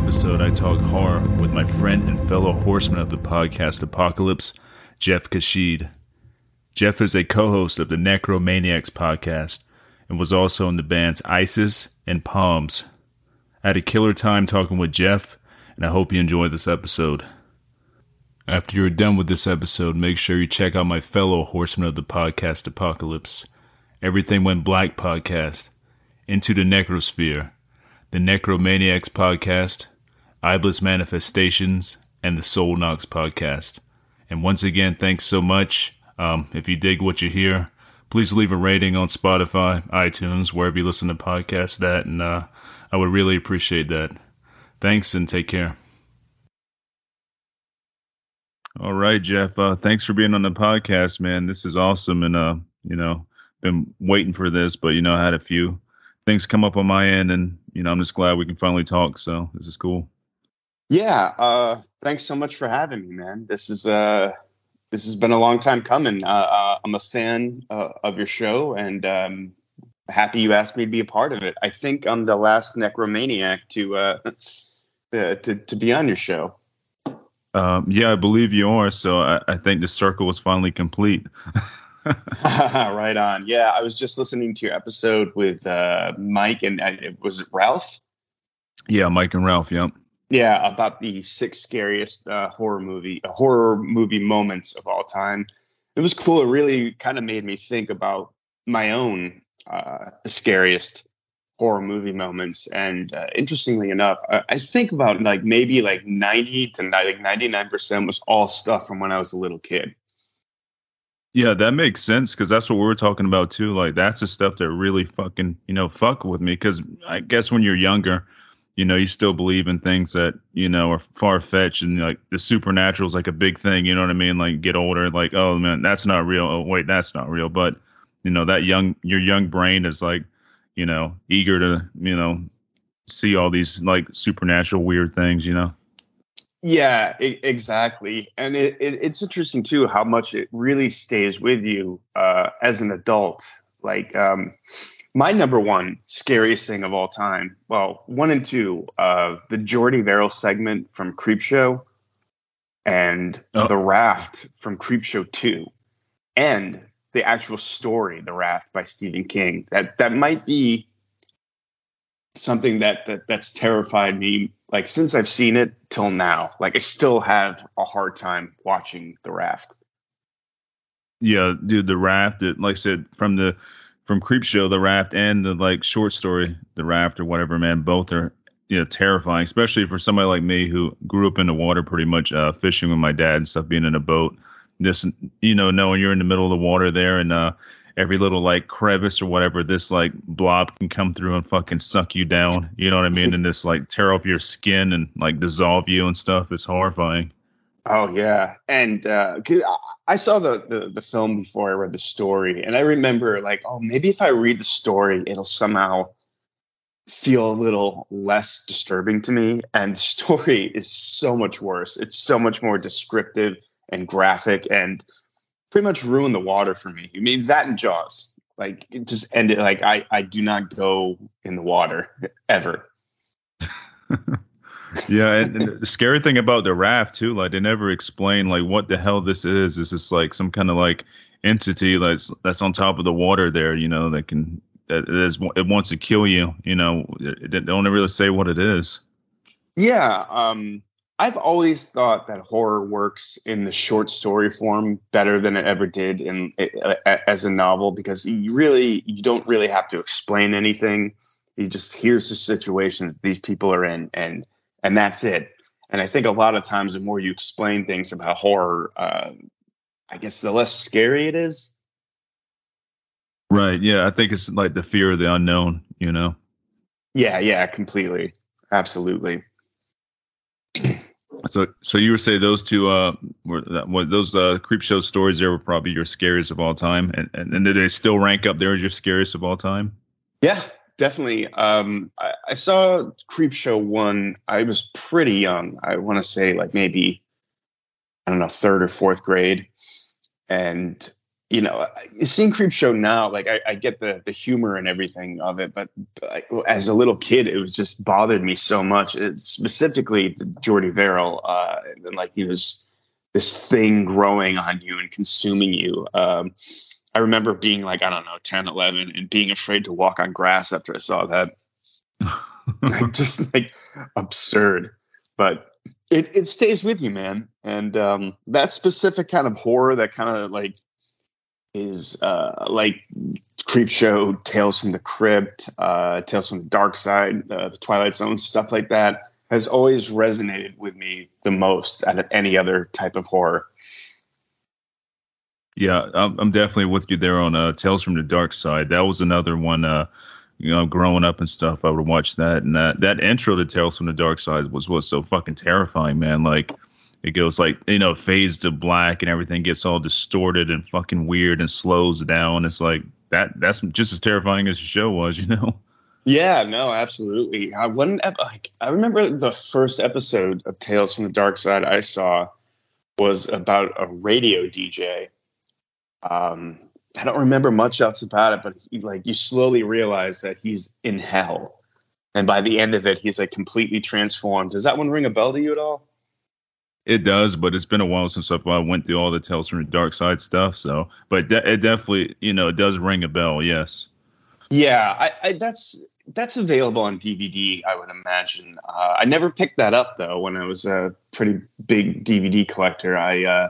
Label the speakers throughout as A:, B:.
A: episode, I talk horror with my friend and fellow horseman of the podcast Apocalypse, Jeff Kashid. Jeff is a co-host of the Necromaniacs podcast and was also in the bands ISIS and Palms. I had a killer time talking with Jeff, and I hope you enjoy this episode. After you're done with this episode, make sure you check out my fellow horseman of the podcast Apocalypse, Everything Went Black podcast, Into the Necrosphere, the Necromaniacs podcast, Iblis Manifestations, and the Soul Knocks podcast. And once again, thanks so much. If you dig what you hear, please leave a rating on Spotify, iTunes, wherever you listen to podcasts and I would really appreciate that. Thanks and take care. All right, Jeff. Thanks for being on the podcast, man. This is awesome, and been waiting for this, but I had a few things come up on my end, and I'm just glad we can finally talk. So this is cool.
B: Yeah. Thanks so much for having me, man. This has been a long time coming. I'm a fan of your show, and happy you asked me to be a part of it. I think I'm the last Necromaniac to be on your show.
A: Yeah, I believe you are. So I think the circle was finally complete.
B: Right on. Yeah, I was just listening to your episode with Mike and was it Ralph?
A: Yeah, Mike and Ralph. Yep.
B: Yeah, about the 6 scariest horror movie moments of all time. It was cool. It really kind of made me think about my own scariest horror movie moments. And interestingly enough, I think about maybe 90 to 99% was all stuff from when I was a little kid.
A: Yeah, that makes sense, because that's what we were talking about too. Like, that's the stuff that really fucking, fuck with me. Because I guess when you're younger, you still believe in things that, are far-fetched, and the supernatural is a big thing. You know what I mean? Like, get older, oh man, that's not real. Oh wait, that's not real. But your young brain is eager to, see all these supernatural weird things,
B: Yeah, exactly. And it's interesting too how much it really stays with you as an adult. My number one scariest thing of all time, well, 1 and 2, the Jordy Verrill segment from Creepshow, and The Raft from Creepshow 2, and the actual story, The Raft by Stephen King. That might be something that's terrified me since I've seen it till now. I still have a hard time watching The Raft.
A: Yeah, dude, The Raft, like I said, from Creepshow, The Raft, and the short story, The Raft or whatever, man, both are terrifying, especially for somebody like me who grew up in the water pretty much, fishing with my dad and stuff, being in a boat. This, knowing you're in the middle of the water there, and every little crevice or whatever, this blob can come through and fucking suck you down. You know what I mean? And this tear off your skin and dissolve you and stuff. It's horrifying.
B: Oh yeah, and I saw the film before I read the story, and I remember maybe if I read the story, it'll somehow feel a little less disturbing to me. And the story is so much worse. It's so much more descriptive and graphic, and pretty much ruined the water for me. I mean, that and Jaws, it just ended. I do not go in the water ever.
A: Yeah, and the scary thing about The Raft too, they never explain what the hell this is. Is this some kind of entity that's on top of the water there? It wants to kill you. They don't really say what it is.
B: Yeah, I've always thought that horror works in the short story form better than it ever did as a novel, because you don't really have to explain anything. You just, here's the situations these people are in, and that's it. And I think a lot of times the more you explain things about horror, I guess the less scary it is.
A: Right. Yeah. I think it's the fear of the unknown,
B: Yeah, completely. Absolutely.
A: So you would say those two were those Creepshow stories there were probably your scariest of all time, and did they still rank up there as your scariest of all time?
B: Yeah, definitely. I saw Creepshow 1. I was pretty young. I want to say maybe, I don't know, 3rd or 4th grade, and seeing Creepshow now, like I get the humor and everything of it, but as a little kid, it was just bothered me so much. Specifically, the Jordy Verrill, and like he was this thing growing on you and consuming you. I remember being like, I don't know, 10, 11, and being afraid to walk on grass after I saw that. Like, just like absurd, but it stays with you, man. And that specific kind of horror, that kind of like is like Creepshow, Tales from the Crypt, Tales from the Dark Side, the Twilight Zone, stuff like that has always resonated with me the most out of any other type of horror.
A: Yeah, I'm definitely with you there on Tales from the Dark Side. That was another one. Growing up and stuff, I would watch that, and that intro to Tales from the Dark Side was so fucking terrifying, man. Like, it goes like, fades to black and everything gets all distorted and fucking weird and slows down. It's like that's just as terrifying as the show was,
B: Yeah, no, absolutely. I remember the first episode of Tales from the Dark Side I saw was about a radio DJ. I don't remember much else about it, but you slowly realize that he's in hell, and by the end of it, he's like completely transformed. Does that one ring a bell to you at all?
A: It does, but it's been a while since I went through all the Tales from the Dark Side stuff. So, but it definitely, it does ring a bell. Yes.
B: Yeah, that's available on DVD, I would imagine. I never picked that up though. When I was a pretty big DVD collector, I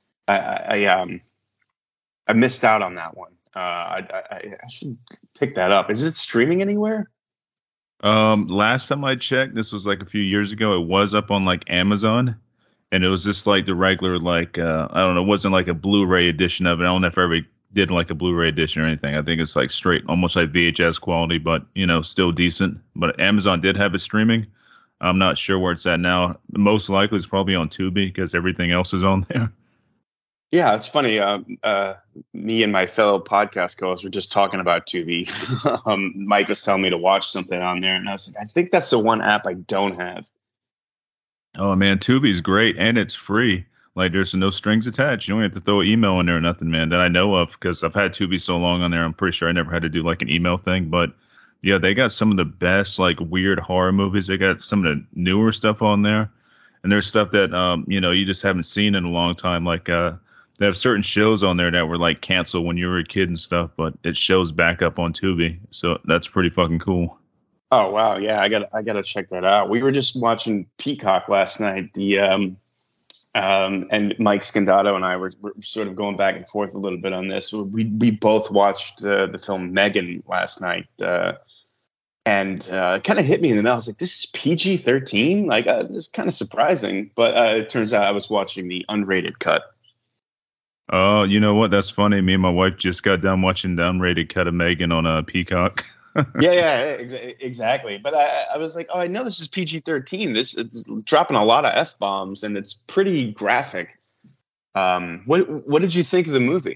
B: missed out on that one. I should pick that up. Is it streaming anywhere?
A: Last time I checked, this was like a few years ago. It was up on like Amazon. And it was just like the regular, like, I don't know, it wasn't like a Blu-ray edition of it. I don't know if I ever did like a Blu-ray edition or anything. I think it's like straight, almost like VHS quality, but, still decent. But Amazon did have it streaming. I'm not sure where it's at now. Most likely it's probably on Tubi because everything else is on there.
B: Yeah, it's funny. Me and my fellow podcast co-hosts were just talking about Tubi. Mike was telling me to watch something on there, and I was like, I think that's the one app I don't have.
A: Oh man, Tubi's great and it's free. Like there's no strings attached. You don't have to throw an email in there or nothing, man, that I know of, because I've had Tubi so long on there. I'm pretty sure I never had to do like an email thing. But yeah, they got some of the best like weird horror movies. They got some of the newer stuff on there, and there's stuff that you just haven't seen in a long time. Like they have certain shows on there that were like canceled when you were a kid and stuff, but it shows back up on Tubi. So that's pretty fucking cool.
B: Oh wow, yeah, I gotta check that out. We were just watching Peacock last night. And Mike Scandato and I were sort of going back and forth a little bit on this. We both watched the film Megan last night, and kind of hit me in the middle. I was like, this is PG-13. Like, it's kind of surprising, but it turns out I was watching the unrated cut.
A: Oh, you know what? That's funny. Me and my wife just got done watching the unrated cut of Megan on Peacock.
B: yeah, exactly. But I was like, oh, I know this is PG-13. It's dropping a lot of F-bombs, and it's pretty graphic. What did you think of the movie?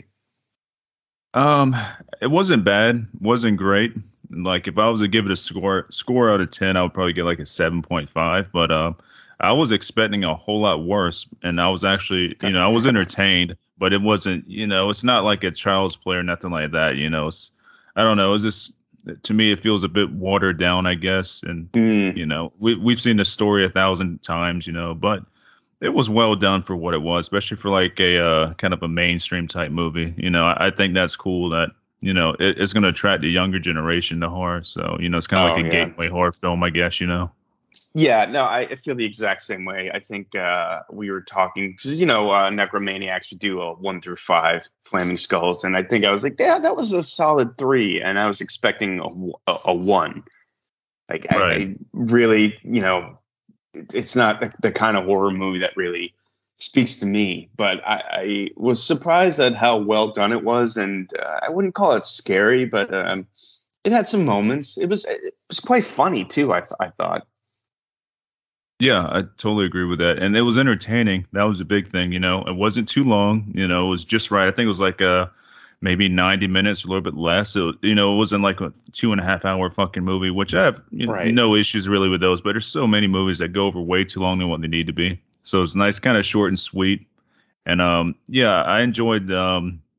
A: It wasn't bad. Wasn't great. Like if I was to give it a score out of 10, I would probably get like a 7.5. But I was expecting a whole lot worse, and I was actually, I was entertained, but it wasn't, it's not like a child's play or nothing like that. I don't know. It's just, to me, it feels a bit watered down, I guess. And, we've seen the story 1,000 times, but it was well done for what it was, especially for like a kind of a mainstream type movie. I think that's cool that, it's going to attract the younger generation to horror. So, it's kind of like a gateway horror film, I guess,
B: Yeah, no, I feel the exact same way. I think we were talking because Necromaniacs would do a 1 through 5 Flaming Skulls, and I think I was like, yeah, that was a solid 3, and I was expecting a 1. Like, right. I really, it's not the kind of horror movie that really speaks to me, but I was surprised at how well done it was, and I wouldn't call it scary, but it had some moments. It was quite funny too. I thought.
A: Yeah, I totally agree with that. And it was entertaining. That was a big thing, It wasn't too long, it was just right. I think it was like maybe 90 minutes, a little bit less. It wasn't like a 2.5 hour fucking movie, which I have no issues really with those. But there's so many movies that go over way too long than what they need to be. So it's nice, kind of short and sweet. And I enjoyed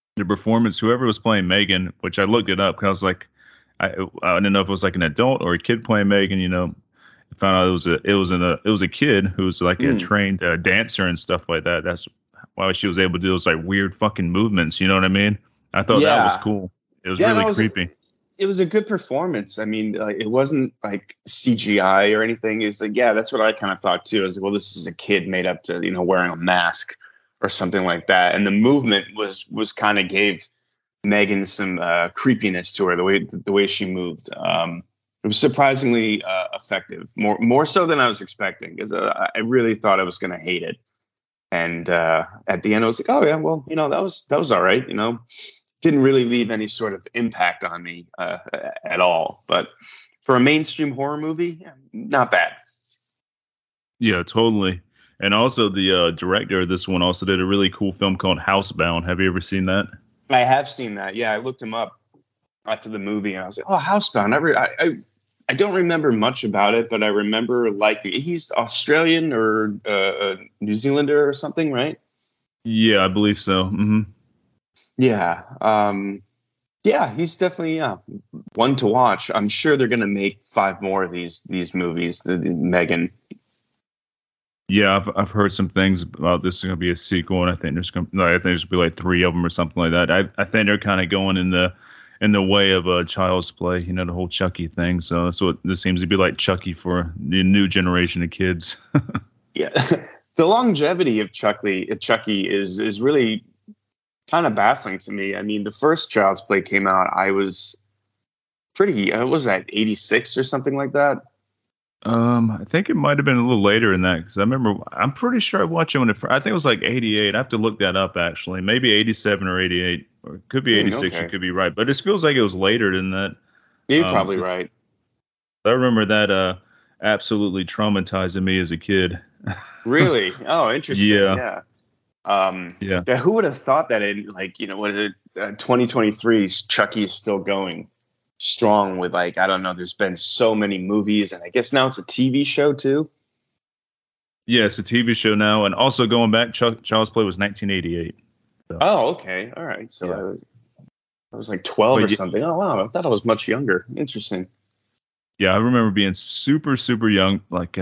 A: the performance, whoever was playing Megan, which I looked it up because I was like, I didn't know if it was like an adult or a kid playing Megan. I found out it was a kid who was like a
B: Mm.
A: trained dancer and stuff like that. That's why she was able to do those like weird fucking movements. You know what I mean? I thought that was
B: Yeah.
A: cool. It was
B: Yeah,
A: really
B: no,
A: creepy.
B: it was a good performance. I mean, like, it wasn't like CGI or anything. It was like, yeah, that's what I kind of thought too. I was like, well, this is a kid made up to, wearing a mask or something like that. And the movement was kind of gave Megan some creepiness to her, the way she moved. It was surprisingly effective, more so than I was expecting, because I really thought I was going to hate it. And at the end, I was like, oh yeah, well, that was all right. Didn't really leave any sort of impact on me at all. But for a mainstream horror movie, yeah, not bad.
A: Yeah, totally. And also the director of this one also did a really cool film called Housebound. Have you ever seen that?
B: I have seen that. Yeah, I looked him up after the movie, and I was like, oh, Housebound. I don't remember much about it, but I remember like he's Australian or New Zealander or something, right?
A: Yeah, I believe so.
B: Yeah. Yeah, he's definitely one to watch. I'm sure they're gonna make five more of these movies. The Megan.
A: Yeah, I've heard some things about this is gonna be a sequel, and I think I think there's gonna be like three of them or something like that. I think they're kind of going in the way of Child's Play, the whole Chucky thing. So that's what this seems to be like Chucky for the new generation of kids.
B: Yeah. The longevity of Chucky is really kind of baffling to me. I mean, the first Child's Play came out, I was pretty, what was that, 86 or something like that?
A: I think it might have been a little later than that because I'm pretty sure I watched it I think it was like 88. I have to look that up actually. Maybe 87 or 88, or it could be 86. You
B: Okay.
A: could be right, but it feels like it was later than that.
B: You're probably
A: 'Cause
B: right.
A: I remember that absolutely traumatizing me as a kid.
B: Really? Oh, interesting.
A: Yeah,
B: Yeah.
A: yeah.
B: Yeah, who would have thought that in, like, what is it, 2023, Chucky is still going strong with, like, I don't know, there's been so many movies, and I guess now it's a TV show too.
A: Yeah, it's a TV show now, and also going back, Child's Play was 1988. So,
B: Oh, okay. All right. So
A: yeah,
B: I was like 12 or
A: but
B: something. Oh, wow. I thought I was much younger. Interesting.
A: yeah, I remember being super, super young, like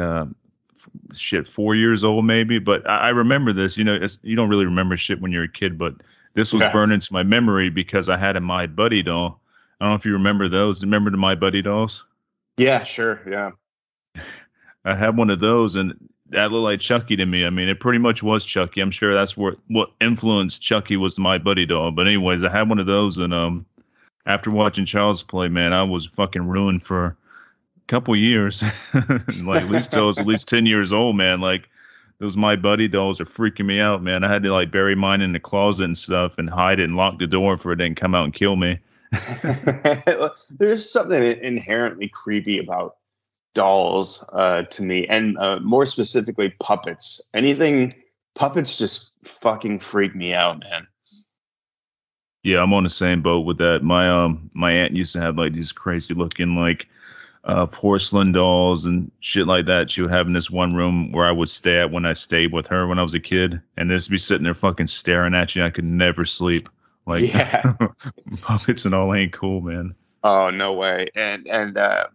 A: 4 years old maybe. But I remember this. You don't really remember shit when you're a kid, but this was
B: Yeah.
A: burned into my memory because I had a My Buddy doll. I don't know if you remember those. Remember the My Buddy dolls?
B: Yeah, sure. Yeah.
A: I had one of those, and that looked like Chucky to me. I mean, it pretty much was Chucky. I'm sure that's what influenced Chucky was My Buddy doll. But anyways, I had one of those, and after watching Child's Play, man, I was fucking ruined for couple years, like at least till I was at least 10 years old, man. Like those My Buddy dolls are freaking me out, man. I had to like bury mine in the closet and stuff and hide it and lock the door for it didn't come out and kill me.
B: There's something inherently creepy about dolls to me, and more specifically, puppets. Anything puppets just fucking freak me out, man.
A: Yeah, I'm on the same boat with that. My aunt used to have like these crazy looking like porcelain dolls and shit like that. She would have in this one room where I would stay at when I stayed with her when I was a kid, and just be sitting there fucking staring at you. I could never sleep. Like
B: Yeah.
A: puppets and all ain't cool, man.
B: Oh, no way. And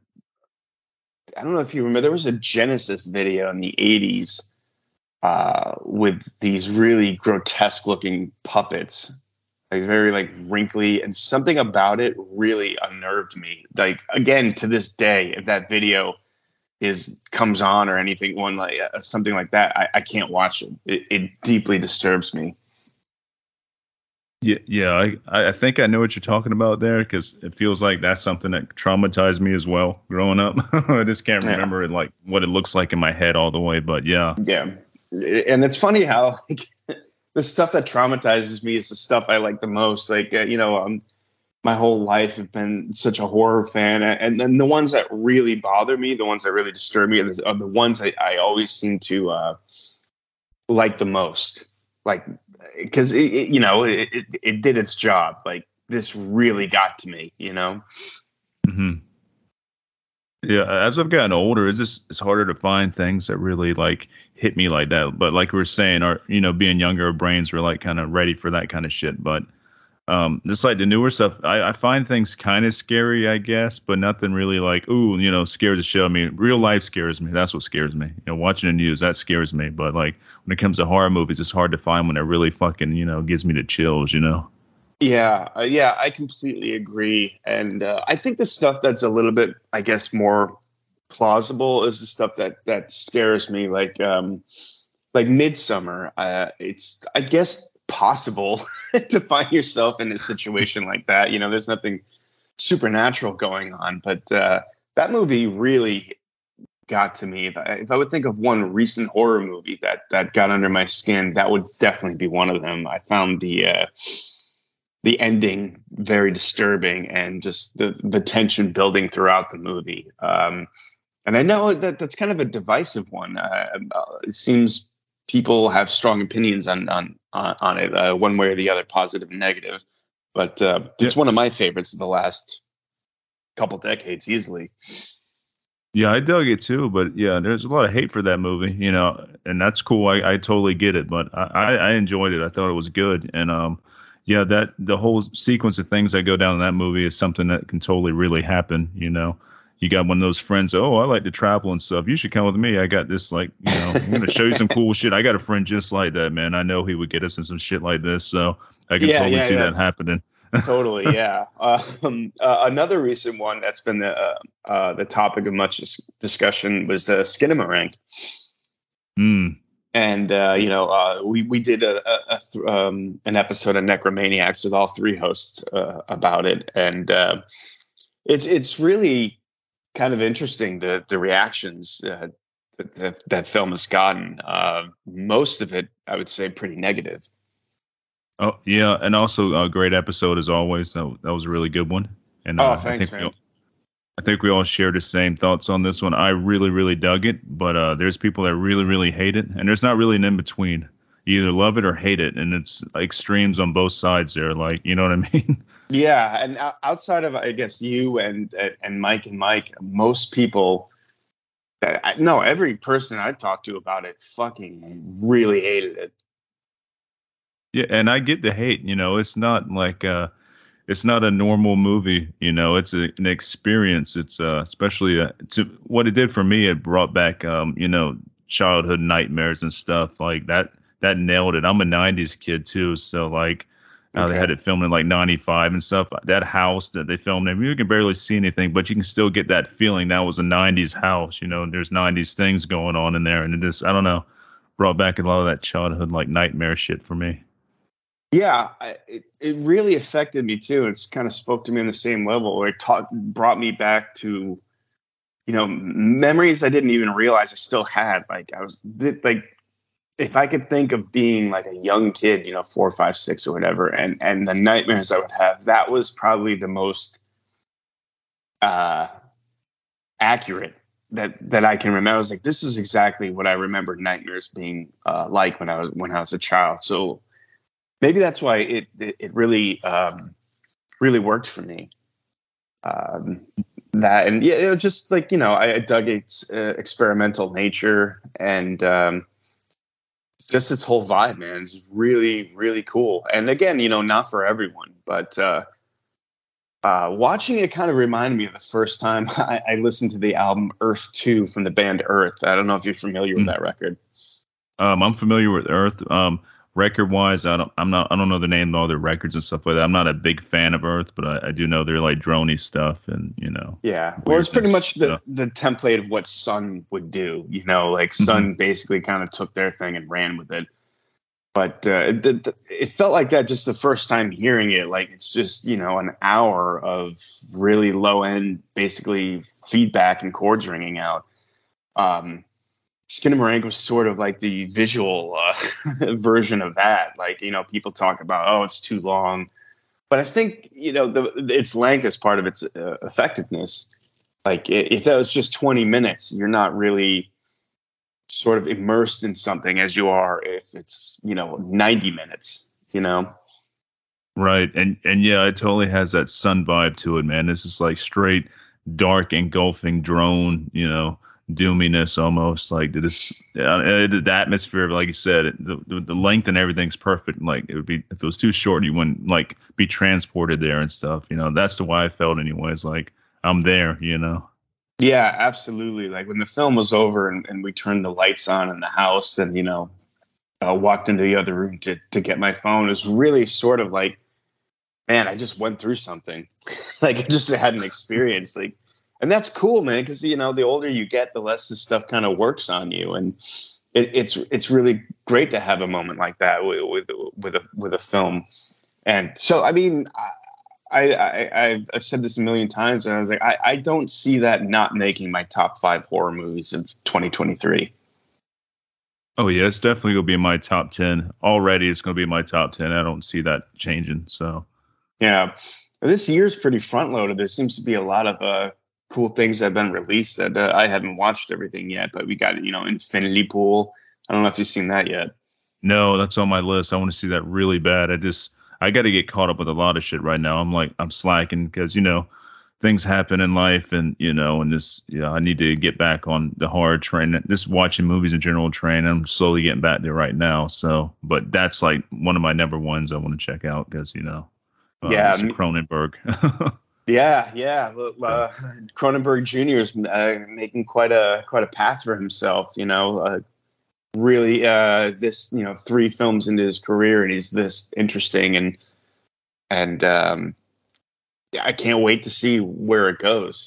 B: I don't know if you remember, there was a Genesis video in the 80s with these really grotesque looking puppets, like very like wrinkly, and something about it really unnerved me. Like, again, to this day, if that video comes on or anything, one like something like that, I can't watch it. It deeply disturbs me.
A: Yeah, yeah, I think I know what you're talking about there because it feels like that's something that traumatized me as well growing up. I just can't
B: Yeah.
A: remember it like what it looks like in my head all the way, but yeah.
B: Yeah. And it's funny how like, the stuff that traumatizes me is the stuff I like the most. Like, my whole life have been such a horror fan, and then the ones that really bother me, the ones that really disturb me, are the ones I always seem to like the most. Like, because it did its job. Like, this really got to me.
A: hmm Yeah, as I've gotten older, it's harder to find things that really like hit me like that. But like we were saying, our being younger, our brains were like kind of ready for that kind of shit. But Just like the newer stuff, I find things kind of scary, I guess, but nothing really like, ooh, scares the shit. I mean, real life scares me. That's what scares me. Watching the news, that scares me. But like when it comes to horror movies, it's hard to find one that really fucking, gives me the chills.
B: Yeah, I completely agree. And I think the stuff that's a little bit, I guess, more plausible is the stuff that scares me, like Midsummer. It's, I guess, possible to find yourself in a situation like that. There's nothing supernatural going on, but that movie really got to me. If I would think of one recent horror movie that got under my skin, that would definitely be one of them. I found the ending very disturbing, and just the tension building throughout the movie. And I know that's kind of a divisive one. It seems people have strong opinions on it, one way or the other, positive and negative. But it's one of my favorites of the last couple decades, easily.
A: Yeah, I dug it too, but yeah, there's a lot of hate for that movie, and that's cool. I totally get it, but I enjoyed it. I thought it was good, and yeah, that the whole sequence of things that go down in that movie is something that can totally really happen. You got one of those friends. Oh, I like to travel and stuff. You should come with me. I got this, like, I'm gonna show you some cool shit. I got a friend just like that, man. I know he would get us in some shit like this, so I can totally see that happening.
B: Totally, yeah. Another recent one that's been the topic of much discussion was Skinamarink. And we did an episode of Necromaniacs with all three hosts about it, and it's really kind of interesting, the reactions that film has gotten. Most of it, I would say, pretty negative.
A: Oh yeah, and also a great episode as always. That was a really good one. And
B: thanks, man.
A: I think we all share the same thoughts on this one. I really, really dug it, but there's people that really, really hate it, and there's not really an in between. You either love it or hate it, and it's extremes on both sides there. Like, you know what I mean?
B: Yeah, and outside of, I guess, you and Mike and Mike, most people, every person I talked to about it fucking really hated it.
A: Yeah, and I get the hate. It's not like it's not a normal movie. It's an experience. It's especially to what it did for me. It brought back childhood nightmares and stuff like that. That nailed it. I'm a '90s kid too, so like they had it filmed in like '95 and stuff. That house that they filmed in, you can barely see anything, but you can still get that feeling that was a '90s house. There's '90s things going on in there, and it just, I don't know, brought back a lot of that childhood like nightmare shit for me.
B: Yeah, it really affected me too. It's kind of spoke to me on the same level. It brought me back to, memories I didn't even realize I still had. Like if I could think of being like a young kid, 4, 5, 6 or whatever, and the nightmares I would have, that was probably the most accurate that I can remember. I was like, this is exactly what I remember nightmares being like when I was a child. So maybe that's why it really really worked for me. That, and yeah, it was just like, I dug its experimental nature, and just its whole vibe, man. It's really, really cool. And again, not for everyone, but watching it kind of reminded me of the first time I listened to the album Earth 2 from the band Earth. I don't know if you're familiar with that record.
A: I'm familiar with Earth. Record wise, I don't know the name of all their records and stuff like that. I'm not a big fan of Earth, but I do know they're like droney stuff, and
B: Yeah, well, it's pretty much the template of what Sun would do. Like Sun basically kind of took their thing and ran with it. But it felt like that just the first time hearing it. Like it's just an hour of really low end, basically feedback and chords ringing out. Skinamarink was sort of like the visual version of that. Like, people talk about, oh, it's too long. But I think, its length is part of its effectiveness. Like, if that was just 20 minutes, you're not really sort of immersed in something as you are if it's, 90 minutes,
A: Right. And yeah, it totally has that Sun vibe to it, man. This is like straight, dark, engulfing drone, doominess almost, like the atmosphere, like you said, the length and everything's perfect. Like it would be, if it was too short, you wouldn't like be transported there and stuff. That's the way I felt anyways. Like I'm there.
B: Yeah, absolutely. Like when the film was over and we turned the lights on in the house and, walked into the other room to get my phone, it was really sort of like, man, I just went through something. Like I just had an experience. Like, and that's cool, man, because the older you get, the less this stuff kind of works on you, and it's really great to have a moment like that with a film. And so, I mean, I've said this a million times, and I was like, I don't see that not making my top 5 horror movies of 2023.
A: Oh yeah, it's definitely gonna be in my top 10 already. It's gonna be in my top 10. I don't see that changing. So
B: yeah, this year's pretty front loaded. There seems to be a lot of cool things that have been released that I haven't watched everything yet, but we got Infinity Pool. I don't know if you've seen that yet.
A: No, that's on my list. I want to see that really bad. I got to get caught up with a lot of shit right now. I'm slacking because things happen in life, and I need to get back on the horror train. Just watching movies in general train. I'm slowly getting back there right now. So, but that's like one of my number ones I want to check out because
B: yeah,
A: Mr. Cronenberg.
B: Yeah. Cronenberg Jr. is making quite a path for himself. Really, this 3 films into his career, and he's this interesting, and I can't wait to see where it goes.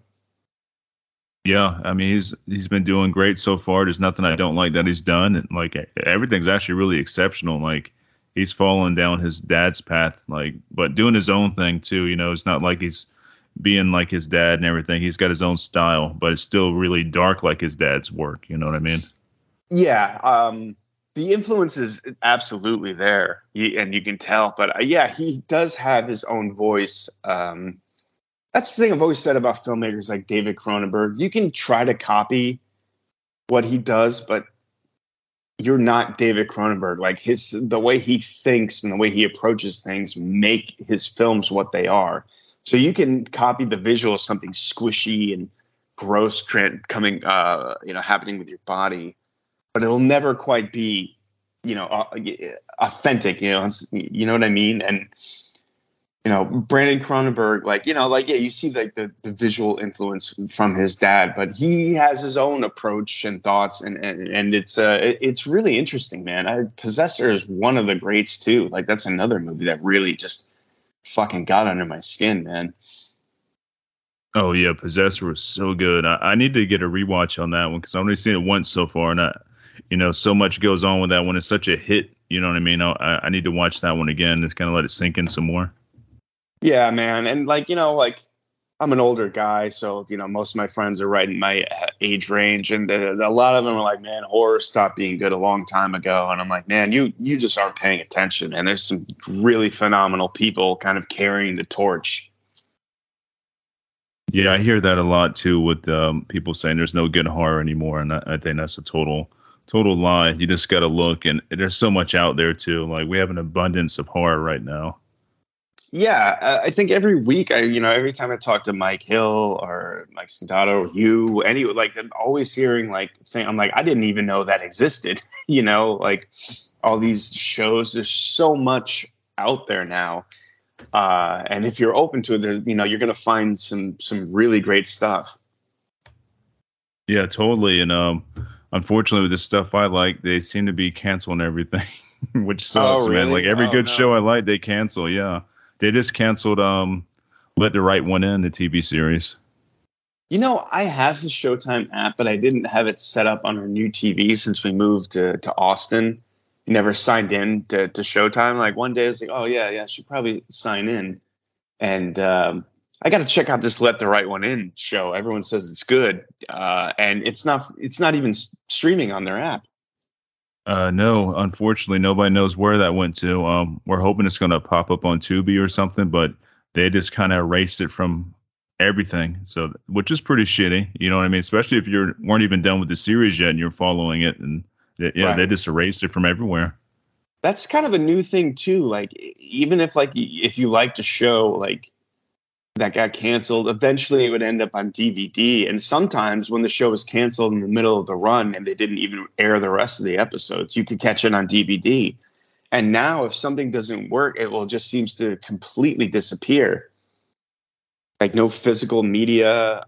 A: Yeah, I mean he's been doing great so far. There's nothing I don't like that he's done, and like everything's actually really exceptional. Like he's fallen down his dad's path, like, but doing his own thing too. It's not like he's being like his dad and everything. He's got his own style, but it's still really dark like his dad's work. You know what I mean?
B: Yeah. The influence is absolutely there, and you can tell. But yeah, he does have his own voice. That's the thing I've always said about filmmakers like David Cronenberg. You can try to copy what he does, but you're not David Cronenberg. Like the way he thinks and the way he approaches things make his films what they are. So you can copy the visual of something squishy and gross coming, happening with your body, but it'll never quite be, authentic. You know what I mean? And Brandon Cronenberg, yeah, you see like the visual influence from his dad, but he has his own approach and thoughts, and it's really interesting, man. Possessor is one of the greats too. Like that's another movie that really just fucking got under my skin, man.
A: Oh yeah, Possessor was so good. I need to get a rewatch on that one because I've only seen it once so far, and so much goes on with that one. It's such a hit. You know what I mean? I need to watch that one again. Just kind of let it sink in some more.
B: Yeah, man. And I'm an older guy, so most of my friends are right in my age range, and a lot of them are like, man, horror stopped being good a long time ago. And I'm like, man, you just aren't paying attention. And there's some really phenomenal people kind of carrying the torch.
A: Yeah, I hear that a lot too with people saying there's no good horror anymore, and I think that's a total lie. You just got to look, and there's so much out there too. Like we have an abundance of horror right now.
B: Yeah, I think every week, every time I talk to Mike Hill or Mike Sandato or you, I'm always hearing I'm like, I didn't even know that existed. Like all these shows, there's so much out there now. And if you're open to it, there's, you're going to find some really great stuff.
A: Yeah, totally. And unfortunately, with the stuff I like, they seem to be canceling everything, which sucks,
B: really?
A: man. Like every good show I like, they cancel. Yeah. They just canceled Let the Right One In, the TV series.
B: I have the Showtime app, but I didn't have it set up on our new TV since we moved to Austin. Never signed in to Showtime. Like one day I was like, oh, yeah, I should probably sign in. And I got to check out this Let the Right One In show. Everyone says it's good. And it's not even streaming on their app.
A: No, unfortunately, nobody knows where that went to. We're hoping it's going to pop up on Tubi or something, but they just kind of erased it from everything. So, which is pretty shitty. You know what I mean? Especially if you weren't even done with the series yet and you're following it, and
B: Right.
A: They just erased it from everywhere.
B: That's kind of a new thing too. Like even if you liked a show, like that got canceled. Eventually, it would end up on DVD. And sometimes when the show was canceled in the middle of the run and they didn't even air the rest of the episodes, you could catch it on DVD. And now, if something doesn't work, it will just seems to completely disappear. Like no physical media.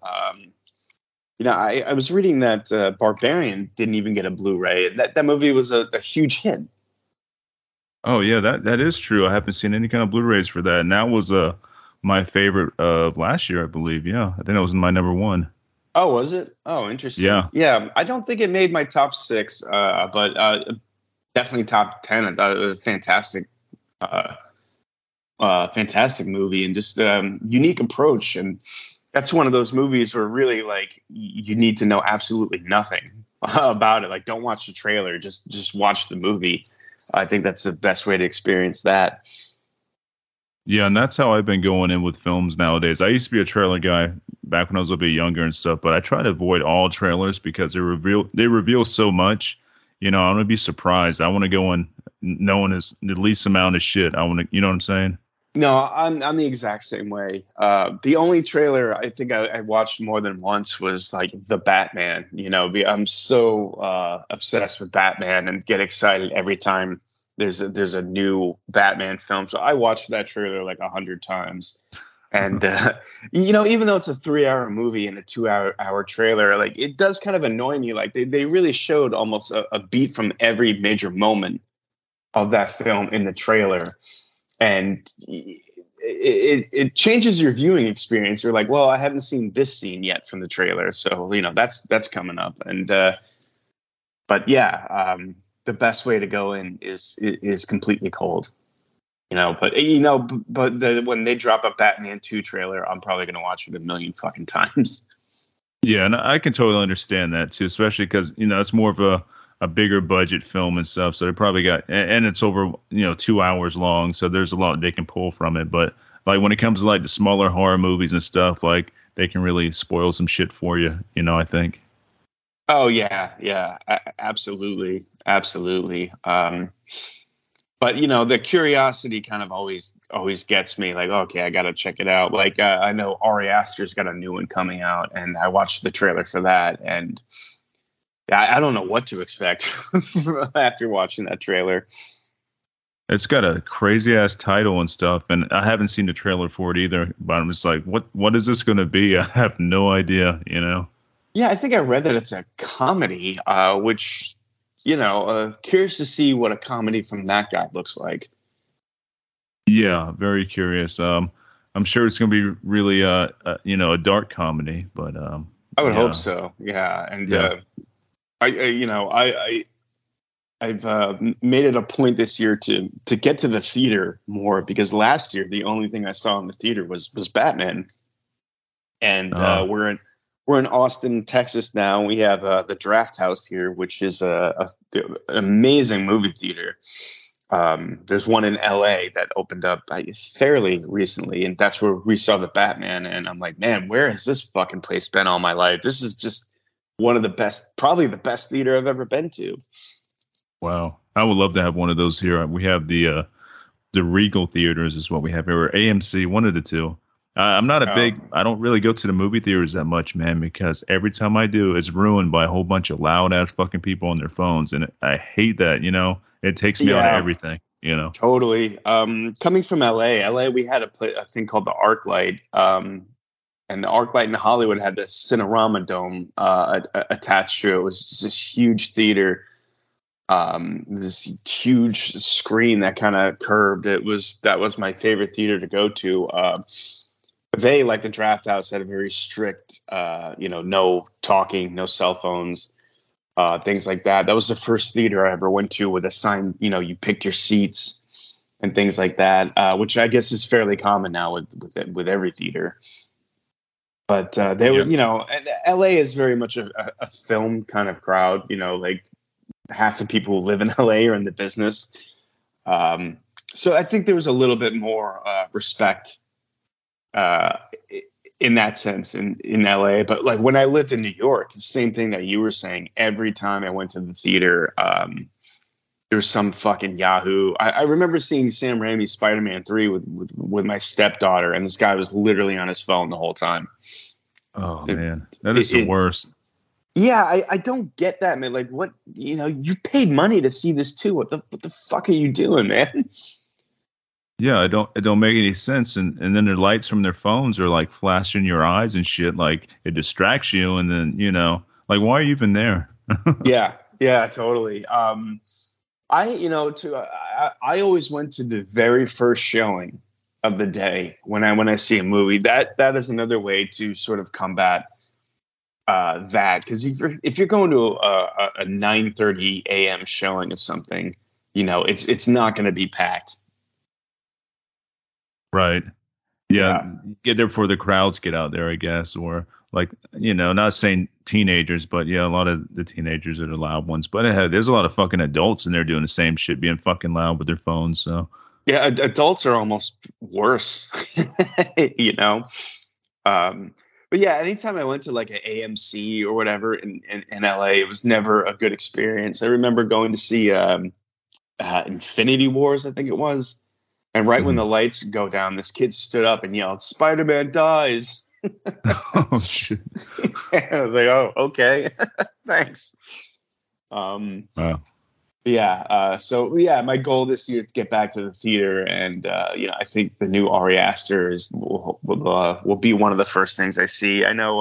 B: I was reading that Barbarian didn't even get a Blu-ray. That movie was a huge hit.
A: Oh yeah, that is true. I haven't seen any kind of Blu-rays for that, and that was my favorite of last year, I believe. Yeah, I think that was my number one.
B: Oh, was it? Oh, interesting.
A: Yeah.
B: Yeah, I don't think it made my top 6, but definitely top 10. I thought it was a fantastic movie and just unique approach. And that's one of those movies where really like you need to know absolutely nothing about it. Like, don't watch the trailer, just watch the movie. I think that's the best way to experience that.
A: Yeah, and that's how I've been going in with films nowadays. I used to be a trailer guy back when I was a little bit younger and stuff, but I try to avoid all trailers because they reveal so much. I want to be surprised. I want to go in knowing the least amount of shit. I want to, you know what I'm saying?
B: No, I'm the exact same way. The only trailer I think I watched more than once was like the Batman. I'm so obsessed with Batman and get excited every time there's a new Batman film. So I watched that trailer like 100 times. And even though it's a 3-hour movie and a 2-hour trailer, like it does kind of annoy me. Like they really showed almost a beat from every major moment of that film in the trailer. And it changes your viewing experience. You're like, well, I haven't seen this scene yet from the trailer, so that's coming up. And but yeah, the best way to go in is completely cold. But when they drop a Batman 2 trailer, I'm probably gonna watch it a million fucking times.
A: Yeah, and I can totally understand that too, especially because it's more of a bigger budget film and stuff. So they probably got, and it's over, 2 hours long. So there's a lot they can pull from it. But like when it comes to like the smaller horror movies and stuff, like they can really spoil some shit for you, I think.
B: Oh yeah. Yeah, absolutely. Absolutely. But the curiosity kind of always gets me like, okay, I got to check it out. Like, I know Ari Aster's got a new one coming out and I watched the trailer for that. And I don't know what to expect after watching that trailer.
A: It's got a crazy ass title and stuff, and I haven't seen the trailer for it either. But I'm just like, what is this going to be? I have no idea.
B: Yeah, I think I read that it's a comedy, which curious to see what a comedy from that guy looks like.
A: Yeah, very curious. I'm sure it's going to be really a dark comedy, but
B: I would hope so. Yeah, and
A: yeah.
B: I've made it a point this year to get to the theater more because last year the only thing I saw in the theater was Batman, and we're in Austin, Texas now. We have the Draft House here, which is an amazing movie theater. There's one in LA that opened up fairly recently, and that's where we saw the Batman. And I'm like, man, where has this fucking place been all my life? This is just one of the best, probably the best theater I've ever been to.
A: Wow. I would love to have one of those here. We have the Regal theaters is what we have here, or AMC, one of the two. I'm not I don't really go to the movie theaters that much, man, because every time I do, it's ruined by a whole bunch of loud ass fucking people on their phones. And I hate that, it takes me out of everything,
B: Totally. Coming from LA, we had a thing called the ArcLight. And the ArcLight in Hollywood had the Cinerama Dome attached to it. It was just this huge theater, this huge screen that kind of curved. That was my favorite theater to go to. They, like the Draft House, had a very strict, no talking, no cell phones, things like that. That was the first theater I ever went to with a sign, you picked your seats and things like that, which I guess is fairly common now with every theater. But they were, and LA is very much a film kind of crowd. Like half the people who live in LA are in the business. So I think there was a little bit more respect in that sense in LA. But like when I lived in New York, same thing that you were saying. Every time I went to the theater, there's some fucking Yahoo. I remember seeing Sam Raimi's Spider-Man 3 with my stepdaughter, and this guy was literally on his phone the whole time.
A: Oh
B: It,
A: man, that is the worst.
B: yeah, I don't get that, man. Like, what, you paid money to see this too. What the fuck are you doing, man?
A: Yeah, it don't make any sense. And then the lights from their phones are like flashing your eyes and shit. Like it distracts you, and then like why are you even there?
B: Yeah, totally. I always went to the very first showing of the day when I see a movie. That is another way to sort of combat that, because if you're going to a 9:30 a.m. showing of something, it's not going to be packed.
A: Right. Yeah. Get there before the crowds get out there, I guess, or like not saying teenagers, but yeah, a lot of the teenagers are the loud ones. But there's a lot of fucking adults in there doing the same shit, being fucking loud with their phones. So
B: yeah, adults are almost worse, But yeah, anytime I went to like an AMC or whatever in LA, it was never a good experience. I remember going to see Infinity Wars, I think it was. And right when the lights go down, this kid stood up and yelled, "Spider-Man dies."
A: Oh shit.
B: I was like, oh, okay. Thanks.
A: Wow.
B: So my goal this year is to get back to the theater, and I think the new Ari Aster will be one of the first things I see. I know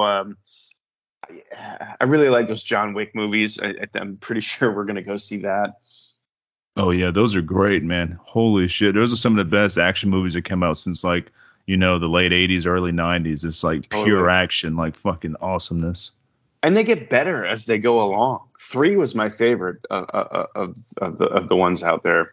B: I really like those John Wick movies. I'm pretty sure we're gonna go see that.
A: Oh yeah, those are great, man. Holy shit, those are some of the best action movies that come out since like the late '80s, early '90s. It's like pure action, like fucking awesomeness.
B: And they get better as they go along. 3 was my favorite of the ones out there.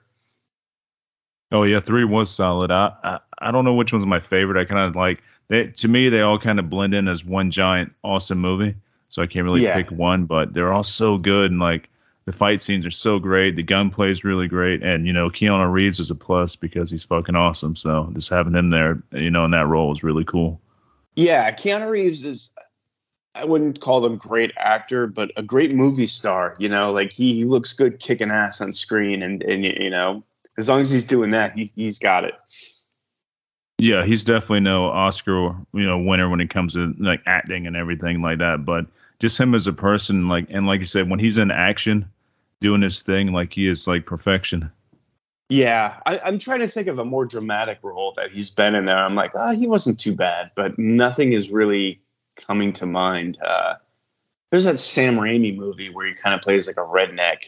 A: Oh yeah, 3 was solid. I don't know which one's my favorite. I kind of like to me they all kind of blend in as one giant awesome movie. So I can't really pick one, but they're all so good, and like the fight scenes are so great. The gunplay is really great, and Keanu Reeves is a plus because he's fucking awesome. So just having him there, in that role is really cool.
B: Yeah, Keanu Reeves is, I wouldn't call him great actor, but a great movie star. Like he looks good kicking ass on screen, and as long as he's doing that, he's got it.
A: Yeah, he's definitely no Oscar winner when it comes to like acting and everything like that. But just him as a person, like you said, when he's in action, doing his thing, like he is like perfection.
B: Yeah, I'm trying to think of a more dramatic role that he's been in there. I'm like, he wasn't too bad, but nothing is really coming to mind. There's that Sam Raimi movie where he kind of plays like a redneck.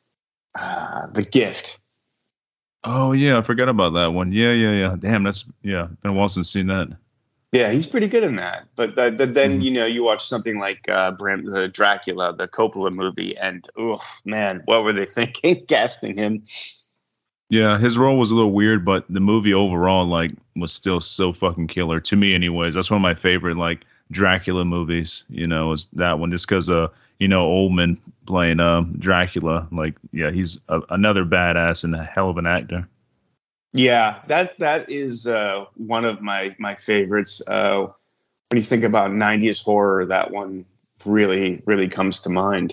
B: The Gift.
A: Oh yeah, I forgot about that one. Yeah. Damn, that's been a while since I've seen that.
B: Yeah, he's pretty good in that. But then you watch something like the Dracula, the Coppola movie, and oh man, what were they thinking casting him?
A: Yeah, his role was a little weird, but the movie overall like was still so fucking killer to me. Anyways, that's one of my favorite like Dracula movies. Is that one just because Oldman playing Dracula. Like he's another badass and a hell of an actor.
B: Yeah, that is one of my favorites. When you think about 90s horror, that one really, really comes to mind.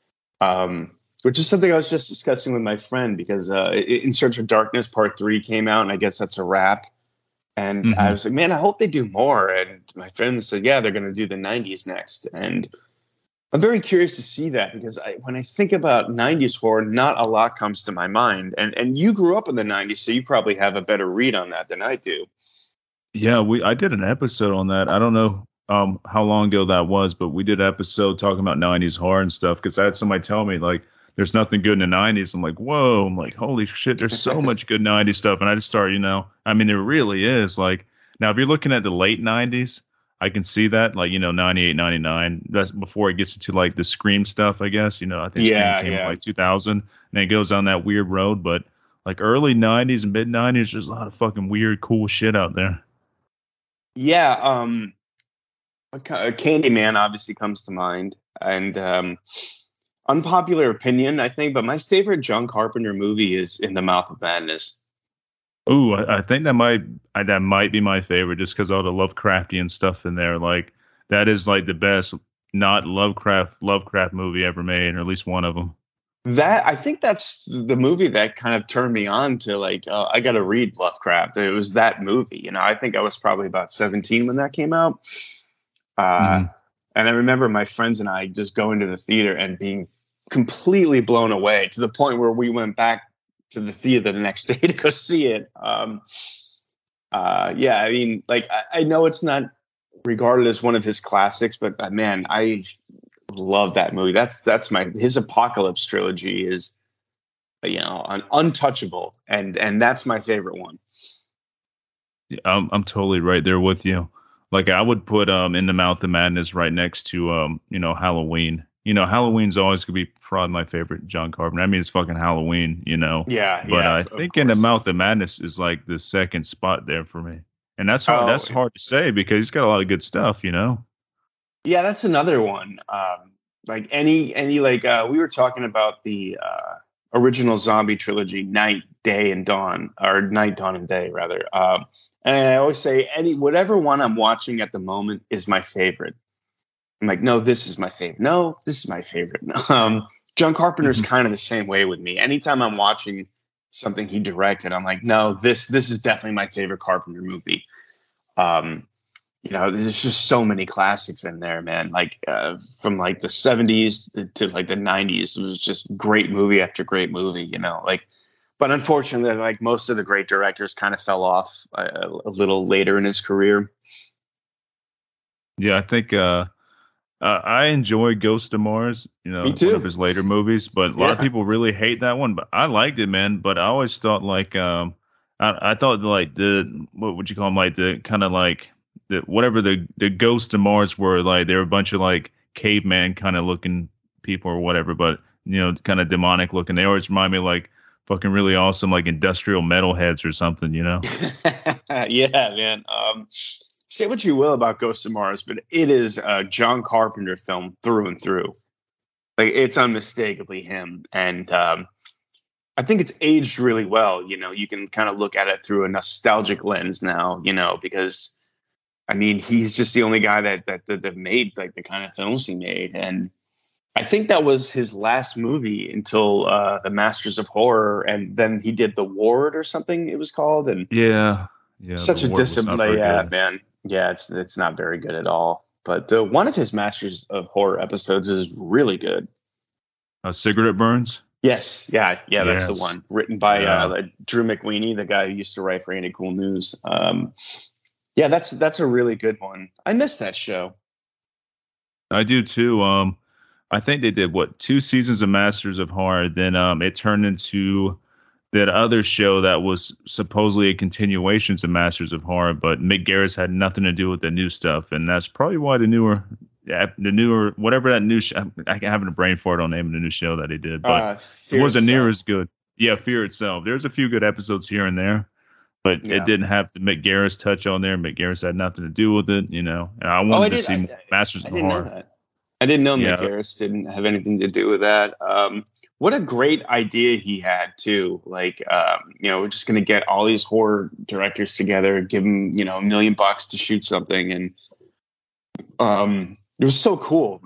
B: Which is something I was just discussing with my friend because In Search of Darkness Part 3 came out, and I guess that's a wrap. And I was like, man, I hope they do more. And my friend said, yeah, they're going to do the 90s next. And I'm very curious to see that because when I think about 90s horror, not a lot comes to my mind. And you grew up in the 90s, so you probably have a better read on that than I do.
A: Yeah, I did an episode on that. I don't know how long ago that was, but we did an episode talking about 90s horror and stuff because I had somebody tell me, like, there's nothing good in the 90s. I'm like, whoa. I'm like, holy shit, there's so much good 90s stuff. And I just started, I mean, there really is. Like, now, if you're looking at the late 90s, I can see that, like, 98, 99. That's before it gets into, like, the Scream stuff, I guess. I think Scream came in, like, 2000. And then it goes on that weird road. But, like, early 90s and mid-90s, there's a lot of fucking weird, cool shit out there.
B: Yeah. Candyman obviously comes to mind. And unpopular opinion, I think, but my favorite John Carpenter movie is In the Mouth of Madness.
A: Ooh, I think that might be my favorite just because all the Lovecraftian stuff in there. Like that is like the best not Lovecraft movie ever made, or at least one of them.
B: That I think that's the movie that kind of turned me on to like I got to read Lovecraft. It was that movie, I think I was probably about 17 when that came out. Uh,
A: Hmm.
B: and I remember my friends and I just going to the theater and being completely blown away to the point where we went back to the theater the next day to go see it. Yeah, I mean, like I know it's not regarded as one of his classics, but man, I love that movie. That's his Apocalypse trilogy is untouchable, and that's my favorite one.
A: I'm totally right there with you. Like I would put In the Mouth of Madness right next to Halloween. Halloween's always gonna be probably my favorite John Carpenter. I mean, it's fucking Halloween.
B: Yeah,
A: But
B: yeah,
A: I
B: of
A: think In the
B: course.
A: Mouth of Madness is like the second spot there for me. And that's hard.
B: Oh,
A: That's hard to say because he's got a lot of good stuff.
B: yeah, that's another one. Like any like we were talking about the original zombie trilogy, Night, Day, and Dawn, or Night, Dawn, and Day, rather. And I always say whatever one I'm watching at the moment is my favorite. I'm like, no, this is my favorite. No, this is my favorite. John Carpenter's kind of the same way with me. Anytime I'm watching something he directed, I'm like, no, this is definitely my favorite Carpenter movie. Um, there's just so many classics in there, man. Like from like the 70s to like the 90s, it was just great movie after great movie. Like, but unfortunately, like most of the great directors kind of fell off a little later in his career.
A: Yeah, I think I enjoy Ghost of Mars,
B: Me
A: one of
B: too.
A: his later movies, but a lot of
B: Yeah.
A: people really hate that one. But I liked it, man. But I always thought like I thought like the what would you call them, like the kind of like the whatever the Ghost of Mars were, like they were a bunch of like caveman kind of looking people or whatever, but kind of demonic looking. They always remind me of, like fucking really awesome like industrial metalheads or something.
B: Yeah, man. Say what you will about Ghost of Mars, but it is a John Carpenter film through and through. Like it's unmistakably him, and I think it's aged really well. You can kind of look at it through a nostalgic lens now. Because I mean, he's just the only guy that made like the kind of films he made, and I think that was his last movie until the Masters of Horror, and then he did The Ward or something it was called, and
A: Yeah, yeah. The
B: such a
A: Ward was not very
B: discipline. Yeah,
A: good.
B: man. Yeah, it's not very good at all. But one of his Masters of Horror episodes is really good.
A: Cigarette Burns.
B: Yes, yeah, that's the
A: Yes.
B: one written by
A: Yeah.
B: Drew McWeeny, the guy who used to write for Andy Cool News. Yeah, that's a really good one. I missed that show.
A: I do too. I think they did what 2 seasons of Masters of Horror. Then it turned into that other show that was supposedly a continuation to Masters of Horror, but Mick Garris had nothing to do with the new stuff, and that's probably why the newer whatever that new I having a brain fart on the name of the new show that he did, but it
B: Fear
A: wasn't near
B: itself.
A: as good. Yeah, Fear Itself. There's a few good episodes here and there, but it
B: Yeah.
A: didn't have the Mick Garris touch on there. Mick Garris had nothing to do with it. And I
B: Oh,
A: wanted to see more Masters
B: I
A: of
B: didn't know
A: Horror.
B: that. I didn't know Mick
A: Yeah,
B: Garris didn't have anything to do with that. What a great idea he had too. Like, we're just gonna get all these horror directors together, give them, $1 million to shoot something, and it was so cool.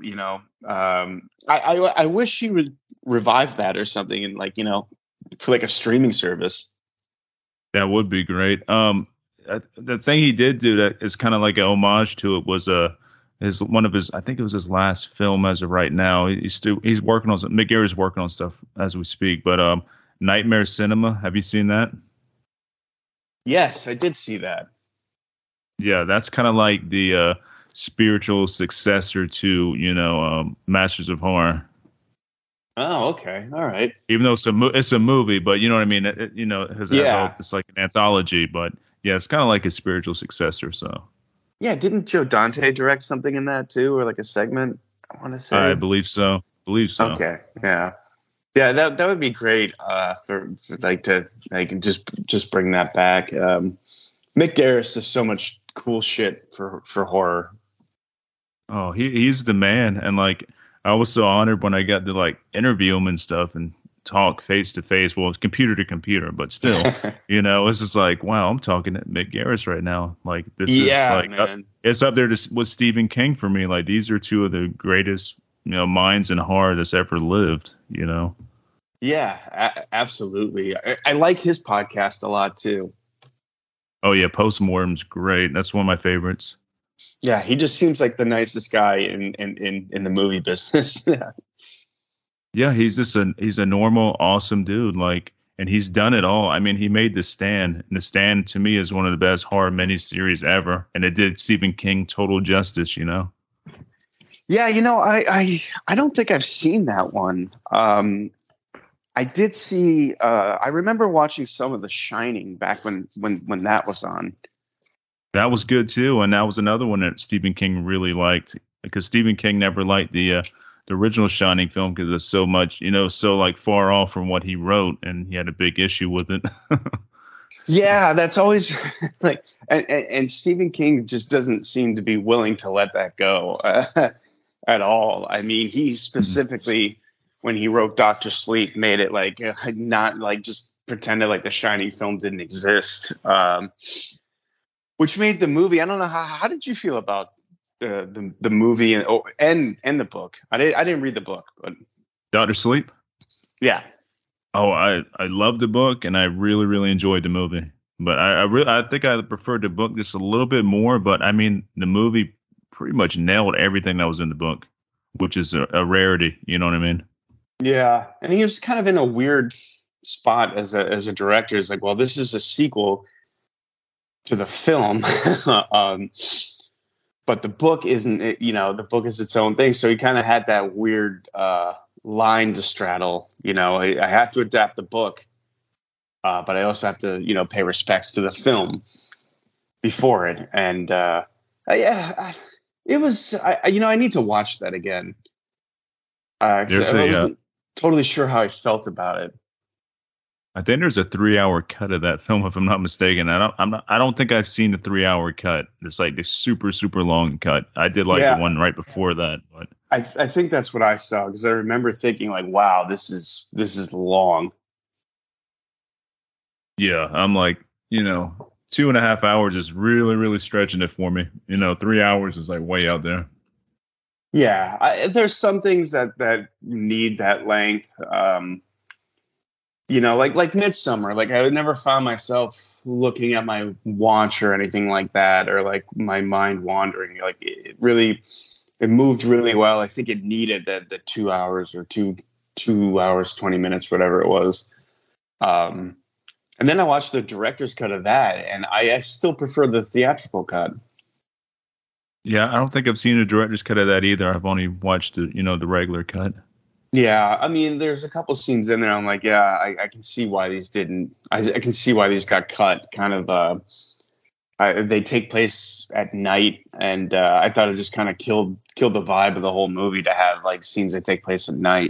B: I wish he would revive that or something, and like, for like a streaming service.
A: that would be great. The thing he did do that is kind of like an homage to it was one of his, I think it was his last film as of right now. He's working on Mick Garry's working on stuff as we speak. But Nightmare Cinema, have you seen that?
B: Yes, I did see that.
A: Yeah, that's kind of like the spiritual successor to Masters of Horror.
B: Oh, okay, all right.
A: Even though it's a movie, but you know what I mean.
B: Yeah,
A: It's like an anthology, but yeah, it's kind of like a spiritual successor. So
B: yeah. Didn't Joe Dante direct something in that too, or like a segment? I want to
A: I
B: say.
A: believe so. Believe so.
B: Okay, yeah. Yeah, that would be great for like to like just bring that back. Mick Garris does so much cool shit for horror.
A: Oh, he's the man, and like I was so honored when I got to like interview him and stuff and talk face to face. Well, it's computer to computer, but still, it's just like wow, I'm talking to Mick Garris right now. Like this is
B: Yeah,
A: like
B: man.
A: it's up there with Stephen King for me. Like these are two of the greatest minds in horror that's ever lived.
B: Yeah, absolutely. I like his podcast a lot too.
A: Oh yeah, Postmortem's great. That's one of my favorites.
B: Yeah, he just seems like the nicest guy in the movie business.
A: Yeah, he's a normal, awesome dude. Like, and he's done it all. I mean, he made The Stand, and The Stand to me is one of the best horror miniseries ever. And it did Stephen King total justice, you know.
B: Yeah, I don't think I've seen that one. I did see. I remember watching some of The Shining back when that was on.
A: That was good too, and that was another one that Stephen King really liked because Stephen King never liked the original Shining film because it's so much, so like far off from what he wrote, and he had a big issue with it.
B: Yeah, that's always like, and Stephen King just doesn't seem to be willing to let that go at all. I mean, he specifically, when he wrote Doctor Sleep, made it like not like just pretended like the Shining film didn't exist, which made the movie. I don't know how did you feel about the movie and the book? I didn't read the book, but
A: Doctor Sleep.
B: Yeah.
A: Oh, I loved the book and I really, really enjoyed the movie. But I think I preferred the book just a little bit more. But I mean, the movie pretty much nailed everything that was in the book, which is a rarity. You know what I mean?
B: Yeah, and he was kind of in a weird spot as a director. It's like, well, this is a sequel to the film, but the book isn't. The book is its own thing. So he kind of had that weird line to straddle. I have to adapt the book, but I also have to pay respects to the film before it. And it was. I need to watch that again. I wasn't totally sure how I felt about it.
A: I think there's a 3-hour cut of that film, if I'm not mistaken. I don't think I've seen the 3-hour cut. It's like the super, super long cut. I did like the one right before that, but
B: I think that's what I saw because I remember thinking like, wow, this is long.
A: Yeah, I'm like, 2.5 hours is really, really stretching it for me. 3 hours is like way out there.
B: Yeah, there's some things that need that length. Like Midsommar. Like I would never find myself looking at my watch or anything like that, or like my mind wandering. Like it moved really well. I think it needed the 2 hours or 2 hours 20 minutes, whatever it was. And then I watched the director's cut of that, and I still prefer the theatrical cut.
A: Yeah, I don't think I've seen a director's cut of that either. I've only watched the regular cut.
B: Yeah, I mean, there's a couple scenes in there. I'm like, yeah, I can see why these didn't. I can see why these got cut. Kind of, they take place at night, and I thought it just kind of killed the vibe of the whole movie to have like scenes that take place at night.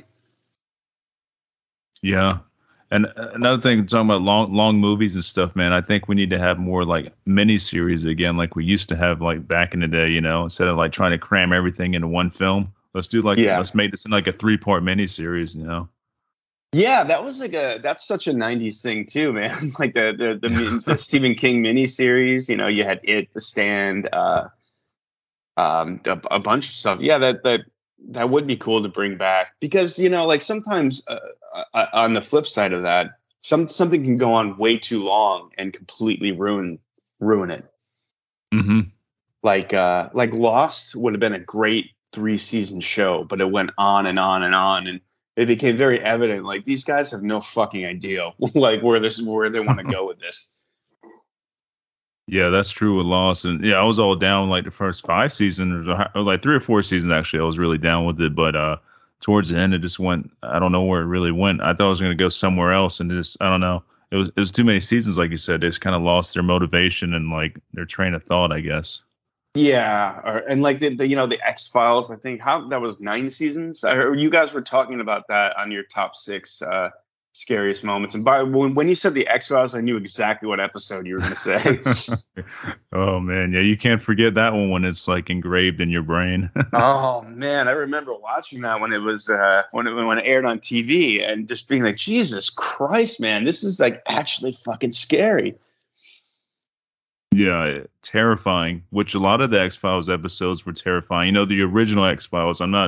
A: Yeah. And another thing, talking about long movies and stuff, man, I think we need to have more like mini series again, like we used to have like back in the day, instead of like trying to cram everything into one film. Let's do let's make this in like a 3-part mini series,
B: Yeah, that's such a 90s thing too, man. Like the Stephen King mini series, you had It, The Stand, a bunch of stuff. Yeah, that would be cool to bring back because like sometimes on the flip side of that, something can go on way too long and completely ruin it.
A: Mm-hmm.
B: Like Lost would have been a great 3-season show, but it went on and on and on, and it became very evident like these guys have no fucking idea like where they want to go with this.
A: Yeah, that's true with Lost, and yeah, I was all down like the first 5 seasons, or like 3 or 4 seasons actually. I was really down with it, but towards the end, it just went. I don't know where it really went. I thought it was going to go somewhere else, and I don't know. It was too many seasons, like you said. They just kind of lost their motivation and like their train of thought, I guess.
B: Yeah, and like the X-Files. I think that was 9 seasons. I heard you guys were talking about that on your top 6 scariest moments. And when you said the X-Files, I knew exactly what episode you were going to say.
A: Oh man, yeah, you can't forget that one when it's like engraved in your brain.
B: Oh man, I remember watching that when it was when it aired on TV and just being like, Jesus Christ, man, this is like actually fucking scary.
A: Yeah, terrifying. Which a lot of the X-Files episodes were terrifying. The original X-Files. I'm not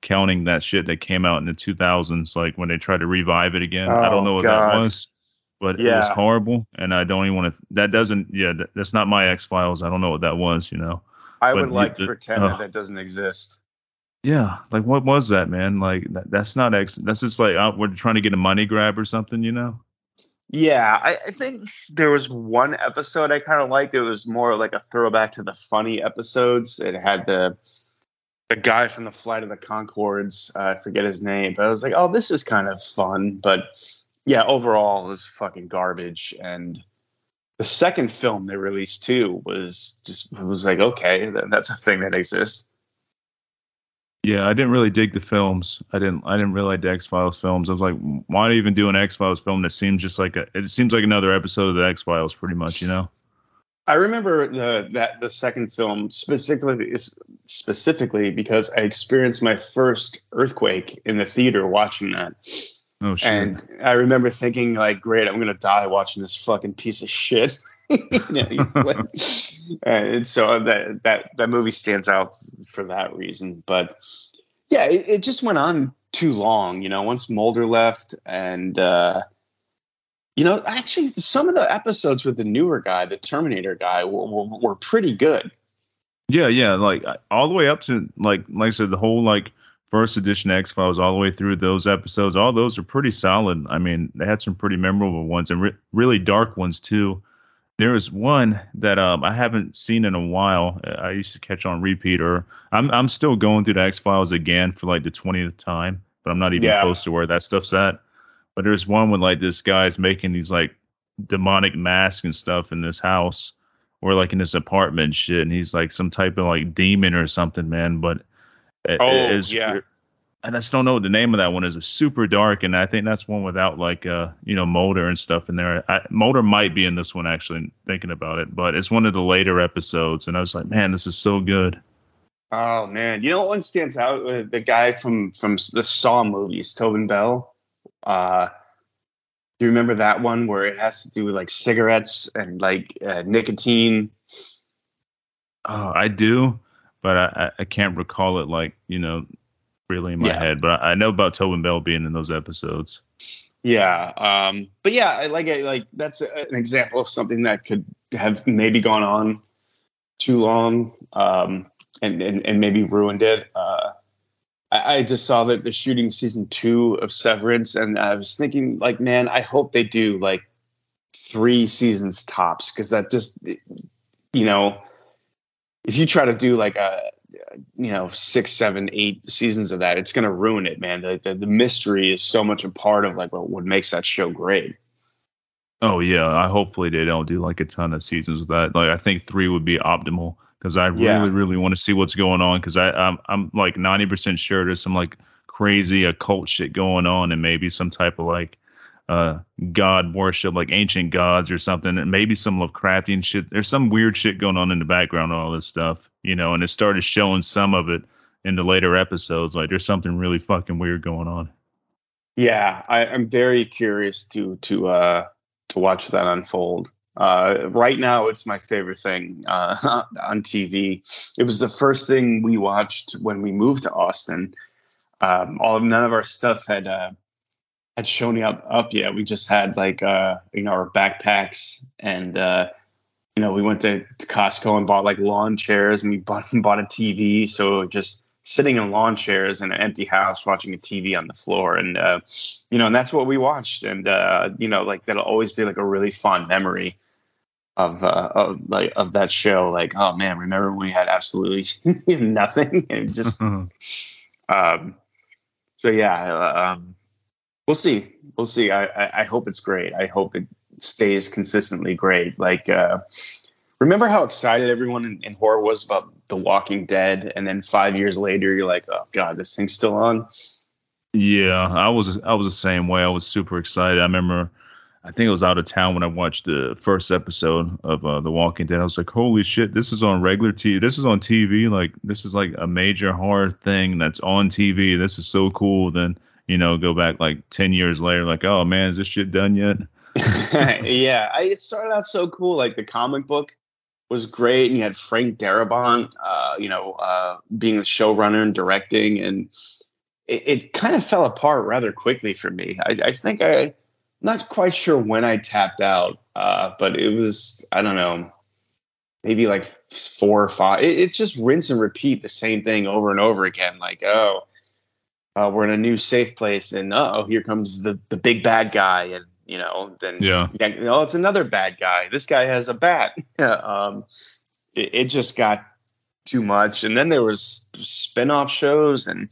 A: counting that shit that came out in the 2000s, like when they tried to revive it again. I don't
B: Oh
A: know what that
B: God.
A: was, but it was
B: Yeah.
A: horrible, and I don't even want to. That doesn't. Yeah, that's not my X Files. I don't know what that was, you know.
B: I would
A: But
B: like to pretend that that doesn't exist.
A: yeah, like what was that, man? Like that's not X. That's just like we're trying to get a money grab or something, you know.
B: Yeah, I think there was one episode I kind of liked. It was more like a throwback to the funny episodes. It had the guy from the Flight of the Conchords. I forget his name, but I was like, oh, this is kind of fun. But yeah, overall, it was fucking garbage. And the second film they released too was just, it was like, okay, that's a thing that exists.
A: Yeah, I didn't really dig the films. I didn't really like the X Files films. I was like, why even do an X Files film that seems just like it seems like another episode of the X Files, pretty much, you know?
B: I remember the second film specifically because I experienced my first earthquake in the theater watching that.
A: Oh shit.
B: And I remember thinking, like, great, I'm gonna die watching this fucking piece of shit. And so that movie stands out for that reason. But yeah, it just went on too long. Once Mulder left, and actually, some of the episodes with the newer guy, the Terminator guy, were pretty good.
A: Yeah, like all the way up to like I said, the whole like first edition X Files, all the way through those episodes. All those are pretty solid. I mean, they had some pretty memorable ones and really dark ones too. There was one that I haven't seen in a while. I used to catch on repeat, or I'm still going through the X Files again for like the 20th time, but I'm not even
B: Yeah.
A: close to where that stuff's at. But there's one with like this guy's making these like demonic masks and stuff in this house or like in this apartment and shit, and he's like some type of like demon or something, man. But it's
B: Yeah.
A: and I just don't know what the name of that one is. It's super dark, and I think that's one without like Mulder and stuff in there. Mulder might be in this one actually, thinking about it, but it's one of the later episodes, and I was like, man, this is so good.
B: Oh man, what one stands out? The guy from the Saw movies, Tobin Bell. Do you remember that one where it has to do with like cigarettes and like nicotine?
A: Oh, I do, but I can't recall it like really in my head. But I know about Tobin Bell being in those episodes.
B: Yeah, but yeah, I like it. Like that's an example of something that could have maybe gone on too long, and maybe ruined it. I just saw that they're shooting season 2 of Severance, and I was thinking, like, man, I hope they do like 3 seasons tops, because that just, if you try to do like 6, 7, 8 seasons of that, it's gonna ruin it, man. The mystery is so much a part of like what makes that show great.
A: Oh yeah, hopefully they don't do like a ton of seasons of that. Like I think 3 would be optimal. Because I really want to see what's going on. Because I'm like 90% sure there's some like crazy occult shit going on, and maybe some type of like god worship, like ancient gods or something, and maybe some Lovecraftian shit. There's some weird shit going on in the background of all this stuff, and it started showing some of it in the later episodes. Like there's something really fucking weird going on.
B: Yeah, I'm very curious to watch that unfold. Right now, it's my favorite thing on TV. It was the first thing we watched when we moved to Austin. None of our stuff had shown up yet. We just had like our backpacks, and we went to Costco and bought like lawn chairs, and we bought a TV. So just sitting in lawn chairs in an empty house watching a TV on the floor, and and that's what we watched, and like that'll always be like a really fond memory of that show. Like, oh man, remember when we had absolutely nothing, and just so yeah, we'll see. I hope it's great. I hope it stays consistently great. Like, remember how excited everyone in horror was about The Walking Dead, and then 5 years later you're like, oh god, this thing's still on.
A: Yeah, I was the same way. I was super excited. I remember, I think I was out of town when I watched the first episode of The Walking Dead. I was like, holy shit, this is on regular TV. This is on TV. Like, this is like a major horror thing that's on TV. This is so cool. Then, go back like 10 years later, like, oh man, is this shit done yet?
B: Yeah, it started out so cool. Like the comic book was great, and you had Frank Darabont, being the showrunner and directing, and it kind of fell apart rather quickly for me. I think I'm not quite sure when I tapped out, but it was, I don't know, maybe like 4 or 5. It's just rinse and repeat the same thing over and over again. Like, we're in a new safe place, and here comes the big bad guy, and then
A: Yeah.
B: it's another bad guy. This guy has a bat. It just got too much, and then there was spin-off shows, and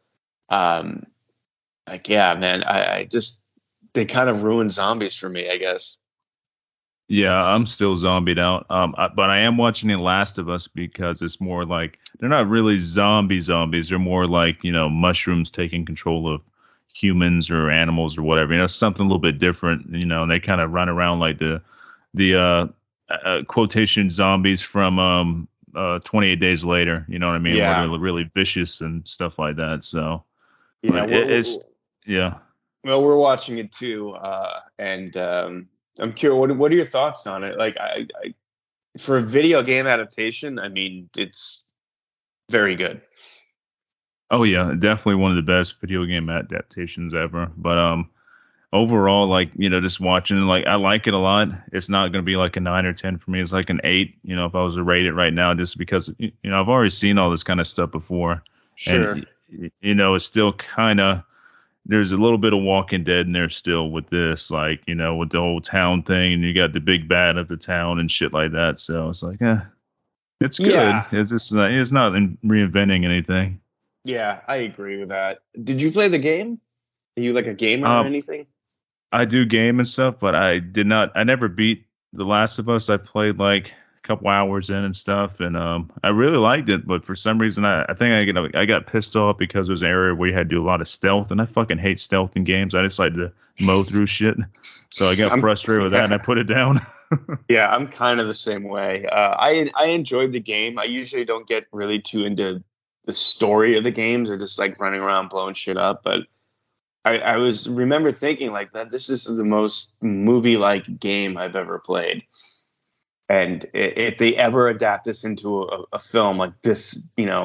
B: man, I just, they kind of ruined zombies for me, I guess.
A: Yeah, I'm still zombied out. But I am watching The Last of Us because it's more like they're not really zombies. They're more like, mushrooms taking control of humans or animals or whatever. Something a little bit different. And they kind of run around like the quotation zombies from 28 Days Later. You know what I mean?
B: Yeah.
A: Where they're really vicious and stuff like that. So
B: Yeah,
A: but it's yeah.
B: well, we're watching it too, and I'm curious. What are your thoughts on it? Like, I for a video game adaptation, I mean, it's very good.
A: Oh yeah, definitely one of the best video game adaptations ever. But overall, like, just watching, like, I like it a lot. It's not going to be like a 9 or 10 for me. It's like an 8, if I was to rate it right now, just because, I've already seen all this kind of stuff before.
B: Sure.
A: And, it's still kind of, there's a little bit of Walking Dead in there still with this, like, with the whole town thing, and you got the big bad of the town and shit like that. So it's like, it's good.
B: Yeah.
A: It's not reinventing anything.
B: Yeah, I agree with that. Did you play the game? Are you like a gamer or anything?
A: I do game and stuff, but I never beat The Last of Us. I played like a couple hours in and stuff, and I really liked it, but for some reason I think I got pissed off because it was an area where you had to do a lot of stealth, and I fucking hate stealth in games. I just like to mow through shit. So I got frustrated with that, and I put it down.
B: Yeah, I'm kind of the same way. I enjoyed the game. I usually don't get really too into the story of the games, or just like running around blowing shit up, but I remember thinking like that this is the most movie-like game I've ever played. And if they ever adapt this into a film like this,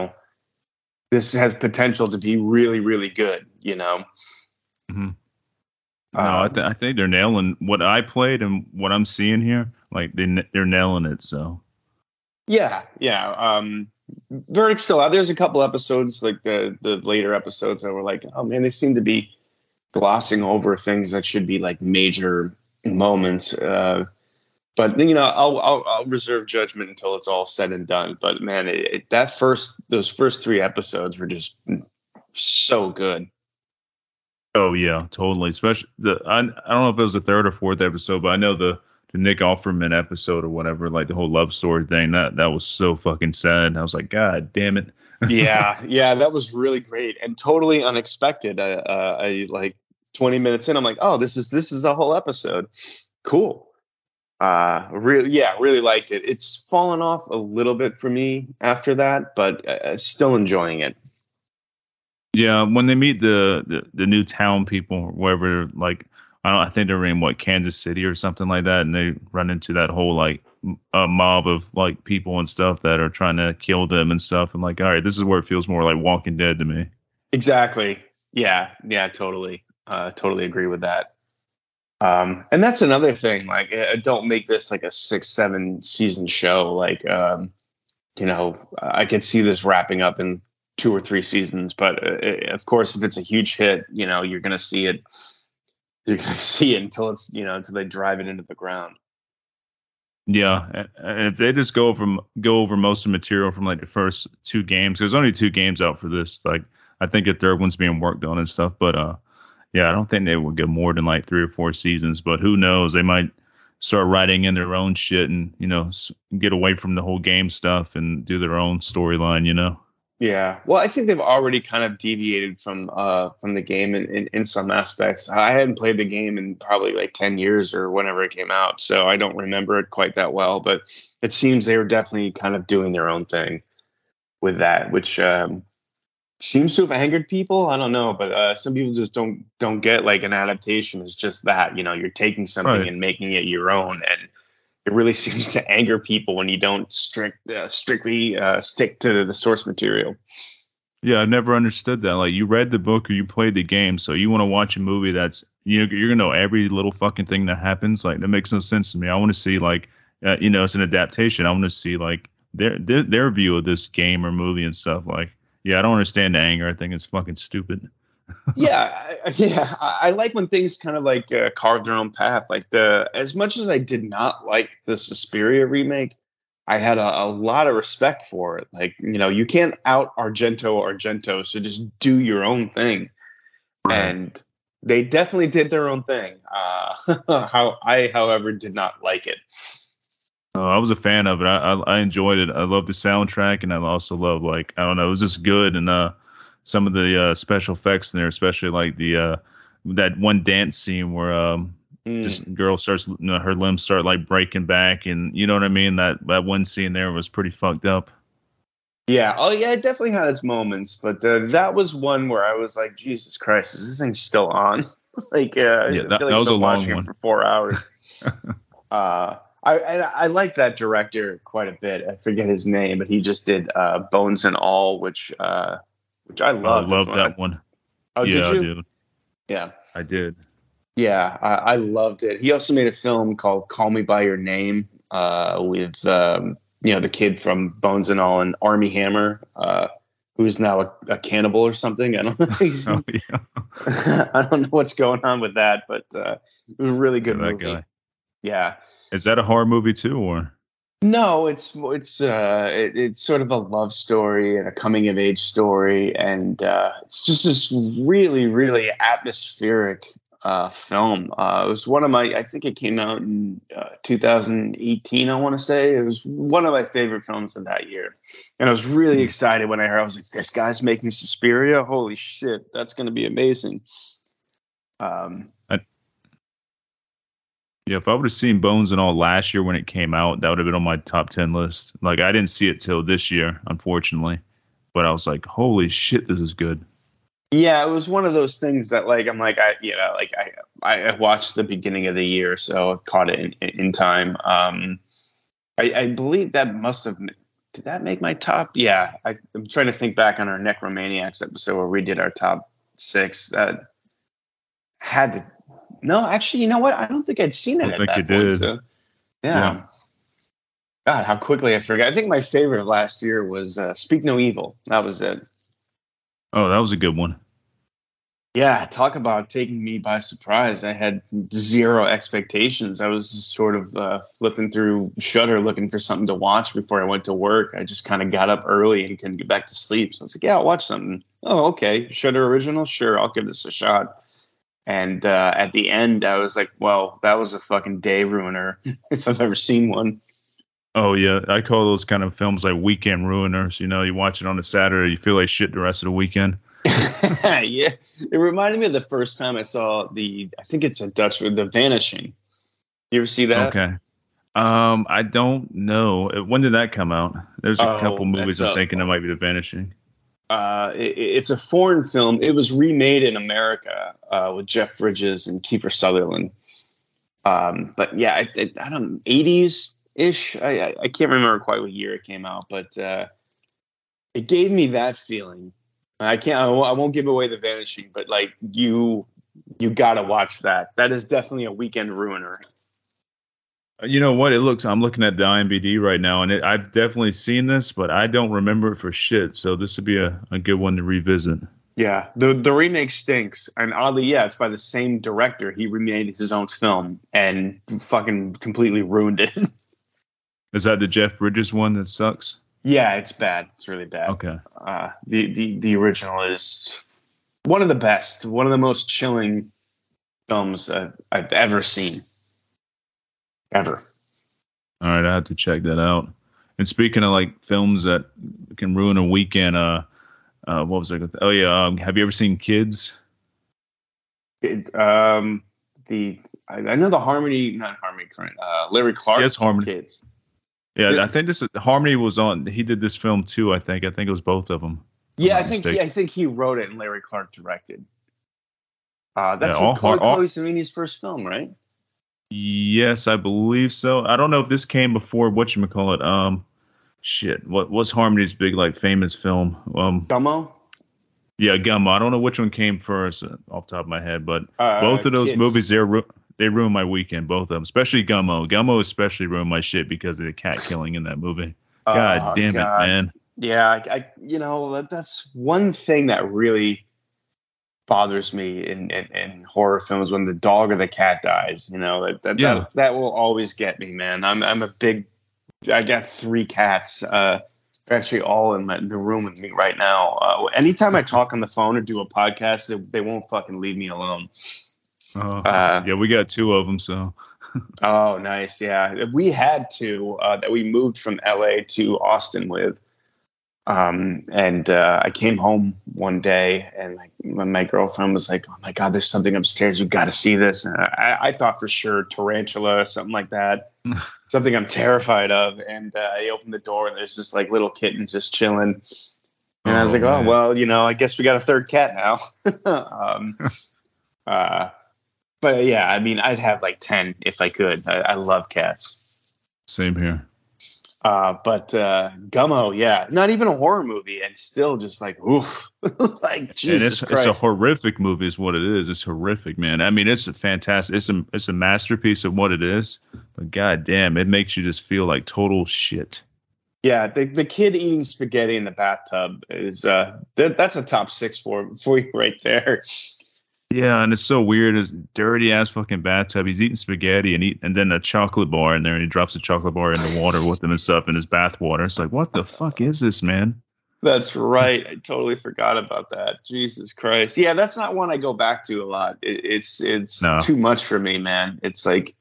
B: this has potential to be really, really good,
A: Mm-hmm. No, I think they're nailing what I played and what I'm seeing here. Like they're nailing it. So
B: yeah. Verdict's still out. There's a couple episodes, like the later episodes, that were like, oh man, they seem to be glossing over things that should be like major moments. But I'll reserve judgment until it's all said and done. But man, those first 3 episodes were just so good.
A: Oh yeah, totally. Especially I don't know if it was the 3rd or 4th episode, but I know the Nick Offerman episode or whatever, like the whole love story thing. That was so fucking sad. I was like, God damn it.
B: yeah, that was really great and totally unexpected. I like 20 minutes in, I'm like, oh, this is a whole episode. Cool. Really liked it. It's fallen off a little bit for me after that, but still enjoying it.
A: Yeah, when they meet the new town people, wherever, like, I think they're in Kansas City or something like that, and they run into that whole like mob of like people and stuff that are trying to kill them and stuff. And like, all right, this is where it feels more like Walking Dead to me.
B: Exactly. Yeah, totally. Totally agree with that. And that's another thing. Like, don't make this like a 6-7 season show. Like, I could see this wrapping up in 2 or 3 seasons. But of course, if it's a huge hit, you're gonna see it. You're gonna see it until it's until they drive it into the ground.
A: Yeah, and if they just go over most of the material from like the first 2 games, there's only 2 games out for this. Like, I think a 3rd one's being worked on and stuff, but yeah, I don't think they would get more than like 3 or 4 seasons. But who knows? They might start writing in their own shit and get away from the whole game stuff and do their own storyline.
B: Yeah, well, I think they've already kind of deviated from the game in some aspects. I hadn't played the game in probably like 10 years or whenever it came out, so I don't remember it quite that well. But it seems they were definitely kind of doing their own thing with that, which seems to have angered people. I don't know, but some people just don't get like an adaptation is just that. You're taking something
A: Right.
B: and making it your own, and it really seems to anger people when you don't strictly stick to the source material.
A: Yeah, I never understood that. Like, you read the book or you played the game, so you want to watch a movie that's you're gonna know every little fucking thing that happens. Like, that makes no sense to me. I want to see like it's an adaptation. I want to see like their view of this game or movie and stuff. Like, yeah, I don't understand the anger. I think it's fucking stupid.
B: I like when things kind of like carve their own path. Like as much as I did not like the Suspiria remake, I had a lot of respect for it. Like, you can't out Argento, so just do your own thing.
A: Right.
B: And they definitely did their own thing. However, did not like it.
A: I was a fan of it. I enjoyed it. I love the soundtrack, and I also love, like, I don't know, it was just good. And some of the special effects in there, especially like the that one dance scene where this girl starts, her limbs start like breaking back, and you know what I mean. That one scene there was pretty fucked up.
B: Yeah. Oh, yeah. It definitely had its moments, but that was one where I was like, Jesus Christ, is this thing still on? Like,
A: Yeah,
B: I feel like
A: that was
B: I've
A: a
B: been
A: long
B: watching it
A: one.
B: for 4 hours. I like that director quite a bit. I forget his name, but he just did Bones and All, which I
A: I
B: loved.
A: love that one.
B: Oh, did
A: Yeah,
B: you?
A: dude,
B: Yeah.
A: I did.
B: Yeah, I loved it. He also made a film called Call Me by Your Name with the kid from Bones and All and Army Hammer, who's now a cannibal or something. I don't know.
A: Oh yeah,
B: I don't know what's going on with that, but it was a really good
A: that
B: movie.
A: guy.
B: Yeah.
A: Is that a horror movie too, or?
B: No, it's sort of a love story and a coming of age story, and it's just this really really atmospheric film. It was one of I think it came out in 2018. I want to say it was one of my favorite films of that year, and I was really excited when I heard. I was like, "This guy's making Suspiria! Holy shit, that's going to be amazing!"
A: I, Yeah, if I would have seen Bones and All last year when it came out, that would have been on my top 10 list. Like, I didn't see it till this year, unfortunately. But I was like, holy shit, this is good.
B: Yeah, it was one of those things that I'm like I watched the beginning of the year, so I caught it in time. I believe that must have did that make my top? Yeah, I'm trying to think back on our Necromaniacs episode where we did our top 6. That had to. No, actually, you know what? I don't think I'd seen it
A: I
B: at
A: think
B: that
A: you
B: point.
A: did.
B: So yeah. God, how quickly I forgot. I think my favorite of last year was Speak No Evil. That was it.
A: Oh, that was a good one.
B: Yeah, talk about taking me by surprise. I had zero expectations. I was just sort of flipping through Shudder looking for something to watch before I went to work. I just kind of got up early and couldn't get back to sleep. So I was like, yeah, I'll watch something. Oh, okay. Shudder original? Sure, I'll give this a shot. And at the end, I was like, well, that was a fucking day ruiner if I've ever seen one.
A: Oh, yeah. I call those kind of films like weekend ruiners. You know, you watch it on a Saturday, you feel like shit the rest of the weekend.
B: Yeah, it reminded me of the first time I saw I think it's a Dutch word, The Vanishing. You ever see that?
A: Okay. I don't know. When did that come out? There's a couple movies I'm thinking that might be The Vanishing.
B: It's a foreign film. It was remade in America with Jeff Bridges and Kiefer Sutherland. But yeah, I don't 80s ish. I can't remember quite what year it came out, but it gave me that feeling. I won't give away The Vanishing, but like you gotta watch that. That is definitely a weekend ruiner.
A: You know what? I'm looking at the IMDb right now, and I've definitely seen this, but I don't remember it for shit. So this would be a good one to revisit.
B: Yeah, the remake stinks, and oddly, yeah, it's by the same director. He remade his own film and fucking completely ruined it.
A: Is that the Jeff Bridges one that sucks?
B: Yeah, it's bad. It's really bad.
A: Okay.
B: The original is one of the best, one of the most chilling films I've ever seen. Ever.
A: All right, I have to check that out. And speaking of like films that can ruin a weekend, what was I going to? Oh yeah, have you ever seen Kids?
B: I know not Harmony Korine, Larry Clark.
A: Yes, Harmony.
B: Kids.
A: Yeah, I think Harmony was on. He did this film too. I think it was both of them.
B: Yeah, I think he wrote it and Larry Clark directed. That's Chloe Sevigny's first film, right?
A: Yes, I believe so. I don't know if this came before whatchamacallit. Shit. What was Harmony's big like famous film?
B: Gummo?
A: Yeah, Gummo. I don't know which one came first off the top of my head, but both of those
B: Kids.
A: movies they ruined my weekend. Both of them, especially Gummo. Gummo especially ruined my shit because of the cat killing in that movie. God
B: Oh
A: damn it,
B: God.
A: man.
B: Yeah, that's one thing that really bothers me in horror films when the dog or the cat dies.
A: Yeah.
B: That will always get me, man. I'm a big. I got three cats. They're actually all in the room with me right now. Anytime I talk on the phone or do a podcast, they won't fucking leave me alone. Uh,
A: Yeah, we got two of them, so
B: oh, nice. Yeah, we had two that we moved from LA to Austin with. And I came home one day, and my girlfriend was like, "Oh my God, there's something upstairs. You got to see this." And I thought for sure tarantula or something like that, something I'm terrified of. And I opened the door, and there's this like little kitten just chilling. And I was
A: oh
B: like, "Oh
A: man.
B: well, I guess we got a third cat now." um, uh, but yeah, I mean, I'd have like 10 if I could. I love cats.
A: Same here.
B: But Gummo, yeah, not even a horror movie, and still just like, oof, like
A: And
B: Jesus
A: it's a
B: Christ.
A: horrific movie, is what it is. It's horrific, man. I mean, it's a fantastic. It's a masterpiece of what it is. But god damn, it makes you just feel like total shit.
B: Yeah, the kid eating spaghetti in the bathtub is that's a top six for you right there.
A: Yeah, and it's so weird. It's dirty ass fucking bathtub. He's eating spaghetti and then a chocolate bar in there, and he drops a chocolate bar in the water with him and stuff in his bath water. It's like, what the fuck is this, man?
B: That's right. I totally forgot about that. Jesus Christ. Yeah, that's not one I go back to a lot. It's
A: No.
B: too much for me, man. It's like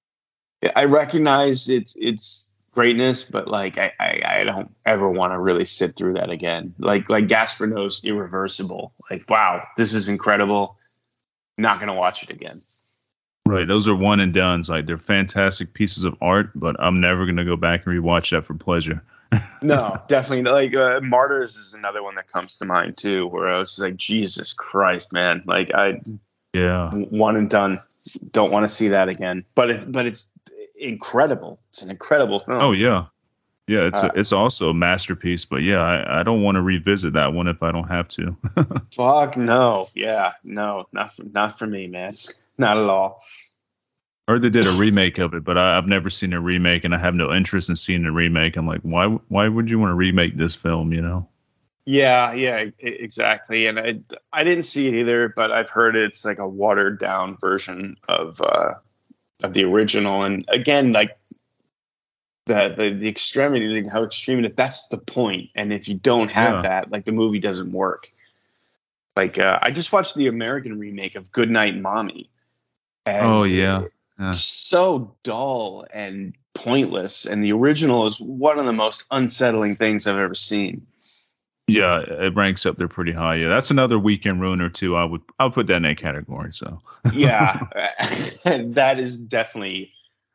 B: I recognize it's greatness, but like I don't ever want to really sit through that again. Like Gaspar Noé's Irreversible. Like, wow, this is incredible. Not gonna watch it again.
A: Right, those are one and dones. Like they're fantastic pieces of art, but I'm never gonna go back and rewatch that for pleasure.
B: No, definitely. Like Martyrs is another one that comes to mind too, where I was just like, Jesus Christ, man. Like I
A: Yeah.
B: one and done. Don't want to see that again. But it's incredible. It's an incredible
A: Oh
B: film.
A: yeah. Yeah,
B: Uh,
A: it's also a masterpiece, but yeah, I don't want to revisit that one if I don't have to.
B: Fuck no. Yeah, no, not for me, man. Not at all.
A: Heard they did a remake of it, but I've never seen a remake, and I have no interest in seeing a remake. I'm like, why would you want to remake this film? You know?
B: Yeah, yeah, exactly. And I didn't see it either, but I've heard it's like a watered down version of the original. And again, like the extremity, like how extreme it. That's the point. And if you don't have
A: Yeah.
B: that, like the movie doesn't work. Like I just watched the American remake of Goodnight Mommy,
A: Oh
B: and
A: yeah. Yeah.
B: so dull and pointless. And the original is one of the most unsettling things I've ever seen.
A: Yeah, it ranks up there pretty high. Yeah, that's another weekend ruiner too. I'll put that in that category. So.
B: Yeah, that is definitely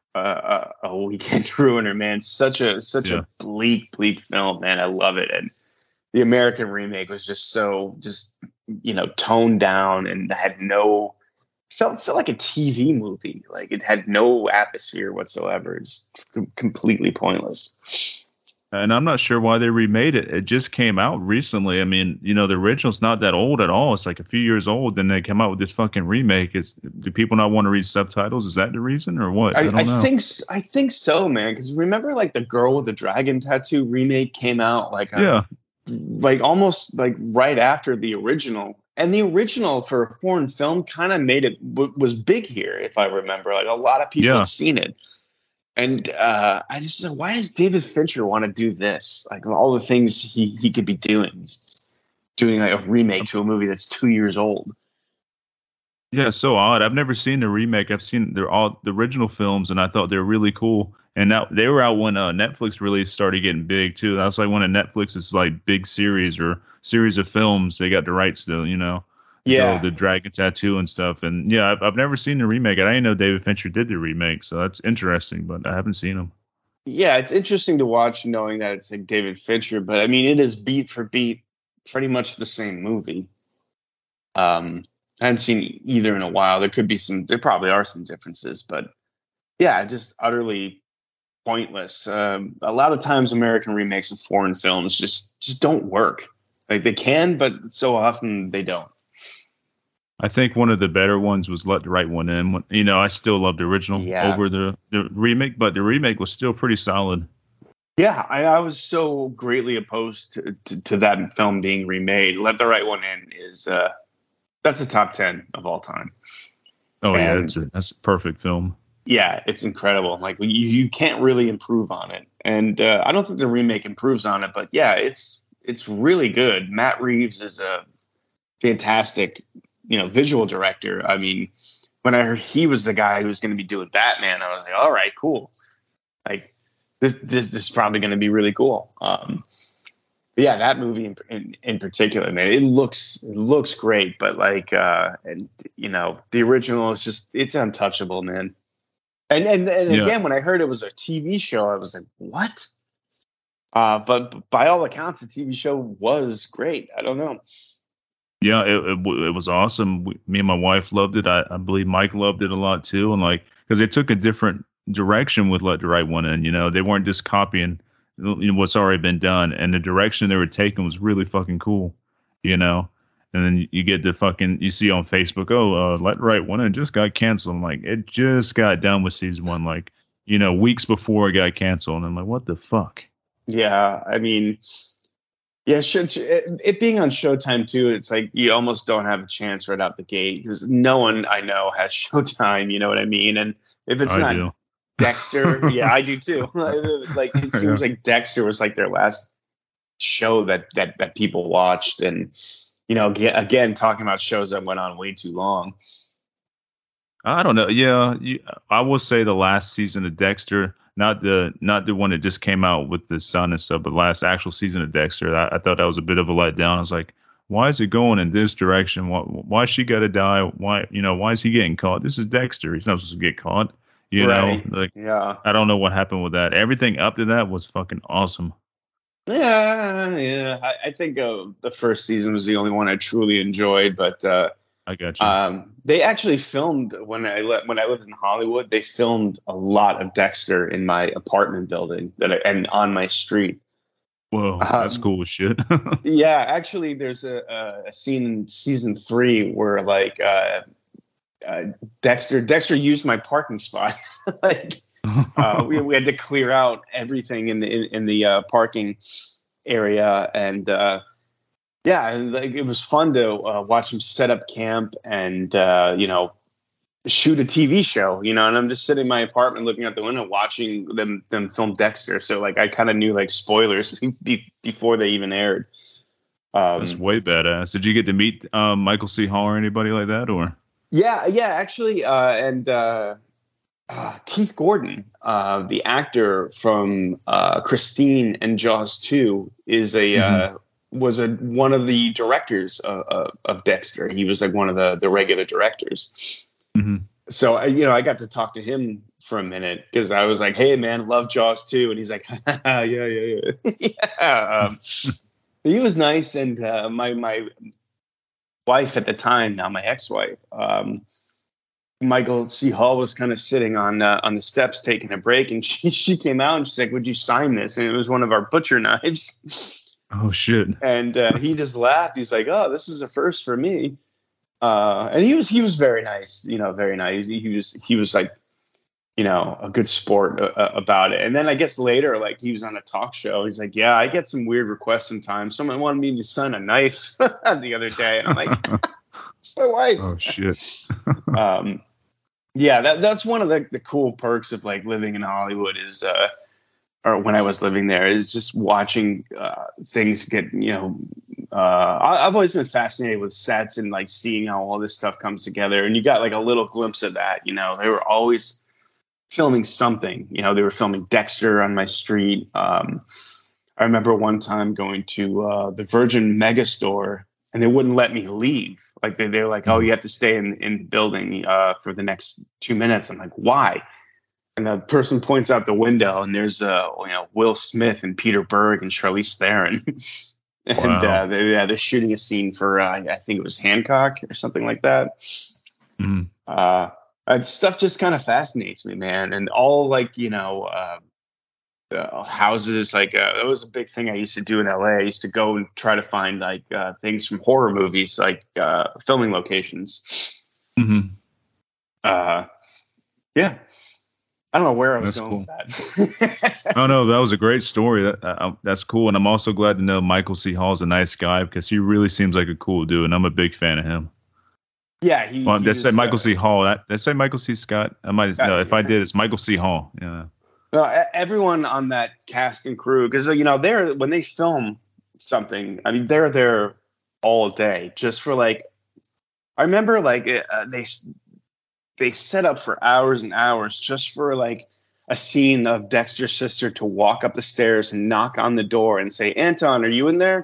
B: a weekend ruiner, man. Such
A: Yeah.
B: a bleak film, man. I love it. And the American remake was just toned down and had no felt like a TV movie. Like it had no atmosphere whatsoever. Just completely pointless.
A: And I'm not sure why they remade it. It just came out recently. I mean, the original's not that old at all. It's like a few years old. Then they come out with this fucking remake. Do people not want to read subtitles? Is that the reason or what? I
B: I
A: don't know.
B: think so, man. Because remember, like the Girl with the Dragon Tattoo remake came out
A: Yeah.
B: like almost like right after the original. And the original for a foreign film kind of made it was big here, if I remember. Like a lot of people
A: Yeah.
B: had seen it. And I just said, why does David Fincher want to do this? Like all the things he could be doing. He's doing like a remake to a movie that's 2 years old.
A: Yeah, so odd. I've never seen the remake. I've seen they're all the original films, and I thought they were really cool. And now they were out when Netflix really started getting big too. That was like one of Netflix's like big series or series of films. They got the rights to,
B: Yeah.
A: the Dragon Tattoo and stuff. And yeah, I've never seen the remake. I didn't know David Fincher did the remake, so that's interesting. But I haven't seen them.
B: Yeah, it's interesting to watch knowing that it's like David Fincher, but I mean, it is beat for beat pretty much the same movie. I hadn't seen either in a while. There probably are some differences, but yeah, just utterly pointless. A lot of times American remakes of foreign films just don't work. Like they can, but so often they don't.
A: I think one of the better ones was Let the Right One In. You know, I still love the original
B: Yeah.
A: over the remake, but the remake was still pretty solid.
B: Yeah, I was so greatly opposed to that film being remade. Let the Right One In is that's a top 10 of all time.
A: Oh yeah,
B: And
A: that's a perfect film.
B: yeah, it's incredible. Like you can't really improve on it, and I don't think the remake improves on it. But yeah, it's really good. Matt Reeves is a fantastic, visual director. I mean, when I heard he was the guy who was going to be doing Batman, I was like, all right, cool. Like this is probably going to be really cool. But yeah, that movie in particular, man, it looks great. But like, and the original is just it's untouchable, man. And
A: Yeah,
B: again, when I heard it was a TV show, I was like, what? But by all accounts, the TV show was great. I don't know.
A: yeah, it was awesome. Me and my wife loved it. I believe Mike loved it a lot too, and like because they took a different direction with Let the Right One In. You know, they weren't just copying what's already been done, and the direction they were taking was really fucking cool. You know, and then you get the fucking you see on Facebook, oh, Let the Right One In just got canceled. I'm like, it just got done with season one, like weeks before it got canceled, and I'm like, what the fuck?
B: Yeah, I mean, yeah, it being on Showtime too, it's like you almost don't have a chance right out the gate because no one I know has Showtime. You know what I mean? And if it's
A: I
B: not
A: do.
B: Dexter, yeah, I do too. Like it
A: Yeah.
B: seems like Dexter was like their last show that people watched, and again talking about shows that went on way too long.
A: I don't know. Yeah, I will say the last season of Dexter, not the one that just came out with the son and stuff, but last actual season of Dexter, I thought that was a bit of a letdown. I was like, why is it going in this direction? Why she got to die? Why is he getting caught? This is Dexter. He's not supposed to get caught.
B: Right.
A: Like
B: Yeah.
A: I don't know what happened with that. Everything up to that was fucking awesome.
B: Yeah. I think the first season was the only one I truly enjoyed, but
A: I got you.
B: they actually filmed when I lived in Hollywood. They filmed a lot of Dexter in my apartment building and on my street.
A: Whoa, that's cool as shit.
B: Yeah, actually, there's a scene in season 3 where like Dexter used my parking spot. Like we had to clear out everything in the parking area, and yeah, and like it was fun to watch him set up camp and shoot a TV show, and I'm just sitting in my apartment looking out the window watching them film Dexter. So like I kind of knew like spoilers before they even aired.
A: That's way badass. Did you get to meet Michael C. Hall or anybody like that, or?
B: Yeah, actually, and Keith Gordon, the actor from Christine and Jaws 2, is one of the directors of Dexter. He was like one of the regular directors.
A: Mm-hmm.
B: So I got to talk to him for a minute because I was like, "Hey, man, love Jaws 2," and he's like, "Yeah, yeah." He was nice, and my wife at the time, now my ex-wife, Michael C. Hall, was kind of sitting on the steps taking a break, and she came out and she's like, "Would you sign this?" And it was one of our butcher knives.
A: Oh shit!
B: And he just laughed. He's like, "Oh, this is a first for me." And he was very nice, very nice. He was like, a good sport about it. And then I guess later, like he was on a talk show. He's like, "Yeah, I get some weird requests sometimes. Someone wanted me to sign a knife the other day," and I'm like, "It's my wife."
A: Oh shit!
B: Yeah, that's one of the cool perks of like living in Hollywood is, or when I was living there, is just watching things get, I've always been fascinated with sets and like seeing how all this stuff comes together. And you got like a little glimpse of that, they were always filming something, they were filming Dexter on my street. I remember one time going to the Virgin Megastore and they wouldn't let me leave. Like they were like, "Oh, you have to stay in the building for the next 2 minutes." I'm like, "Why?" And the person points out the window, and there's Will Smith and Peter Berg and Charlize Theron, and
A: Wow.
B: they're shooting a scene for I think it was Hancock or something like that.
A: Mm.
B: And stuff just kind of fascinates me, man. And all like houses. Like that was a big thing I used to do in LA. I used to go and try to find like things from horror movies, like filming locations.
A: Mm-hmm.
B: Yeah, I don't know where I was
A: That's
B: going
A: cool.
B: with that.
A: Oh no, that was a great story. That's cool, and I'm also glad to know Michael C. Hall's a nice guy because he really seems like a cool dude, and I'm a big fan of him.
B: Yeah,
A: Well,
B: he
A: did I say
B: was.
A: Michael C. Hall? Did I say Michael C. Scott? I might. No, if I did, it's Michael C. Hall. Yeah.
B: Everyone on that cast and crew, because they're when they film something. I mean, they're there all day just for like. I remember like they set up for hours and hours just for like a scene of Dexter's sister to walk up the stairs and knock on the door and say, "Anton, are you in there?"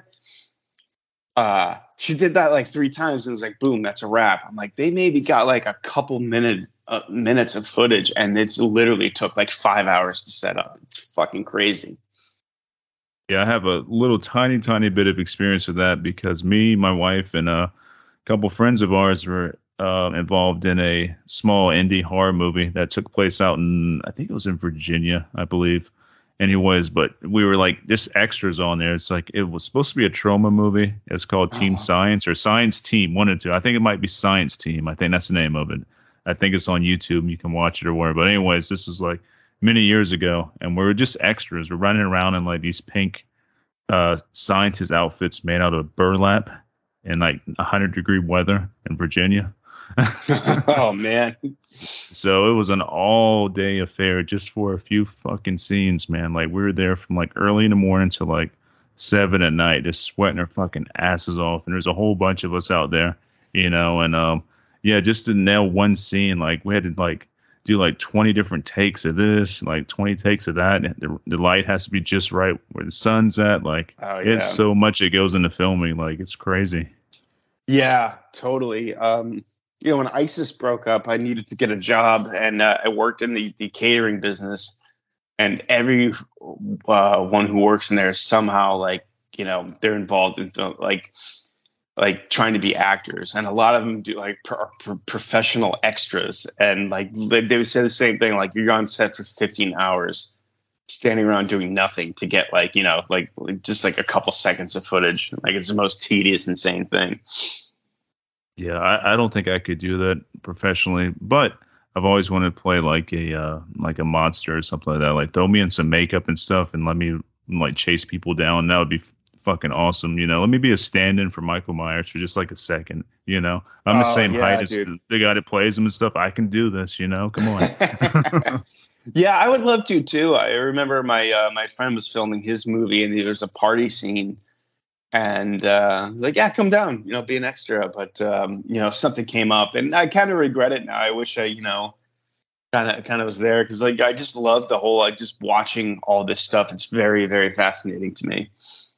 B: She did that like 3 times and it was like, boom, that's a wrap. I'm like, they maybe got like a couple minutes of footage, and it's literally took like 5 hours to set up. It's fucking crazy.
A: Yeah, I have a little tiny bit of experience with that because me, my wife, and a couple friends of ours were involved in a small indie horror movie that took place out in, I think it was in Virginia, I believe. Anyways, but we were like just extras on there. It's like it was supposed to be a trauma movie. It's called Team Science or Science Team, one or two. I think it might be Science Team. I think that's the name of it. I think it's on YouTube. You can watch it or whatever. But anyways, this was like many years ago, and we were just extras. We're running around in like these pink scientist outfits made out of burlap in like 100-degree weather in Virginia.
B: Oh man.
A: So it was an all day affair just for a few fucking scenes, man. Like we were there from like early in the morning to like 7 at night, just sweating our fucking asses off. And there's a whole bunch of us out there, and yeah, just to nail one scene, like we had to like do like 20 different takes of this, like 20 takes of that. The light has to be just right where the sun's at. Like it's so much it goes into filming, like it's crazy.
B: Yeah, totally. When ISIS broke up, I needed to get a job, and I worked in the catering business. And every one who works in there is somehow like, they're involved in like trying to be actors, and a lot of them do like professional extras. And like they would say the same thing, like you're on set for 15 hours, standing around doing nothing to get like just like a couple seconds of footage. Like it's the most tedious, insane thing.
A: Yeah, I don't think I could do that professionally, but I've always wanted to play like a monster or something like that. Like throw me in some makeup and stuff and let me like chase people down. That would be fucking awesome. Let me be a stand-in for Michael Myers for just like a second. I'm the same height as the guy that plays him and stuff. I can do this. Come on.
B: Yeah, I would love to too. I remember my friend was filming his movie, and there was a party scene. And like, yeah, come down, be an extra. But something came up, and I kind of regret it now. I wish I, kind of was there, because like I just love the whole just watching all this stuff. It's very, very fascinating to me.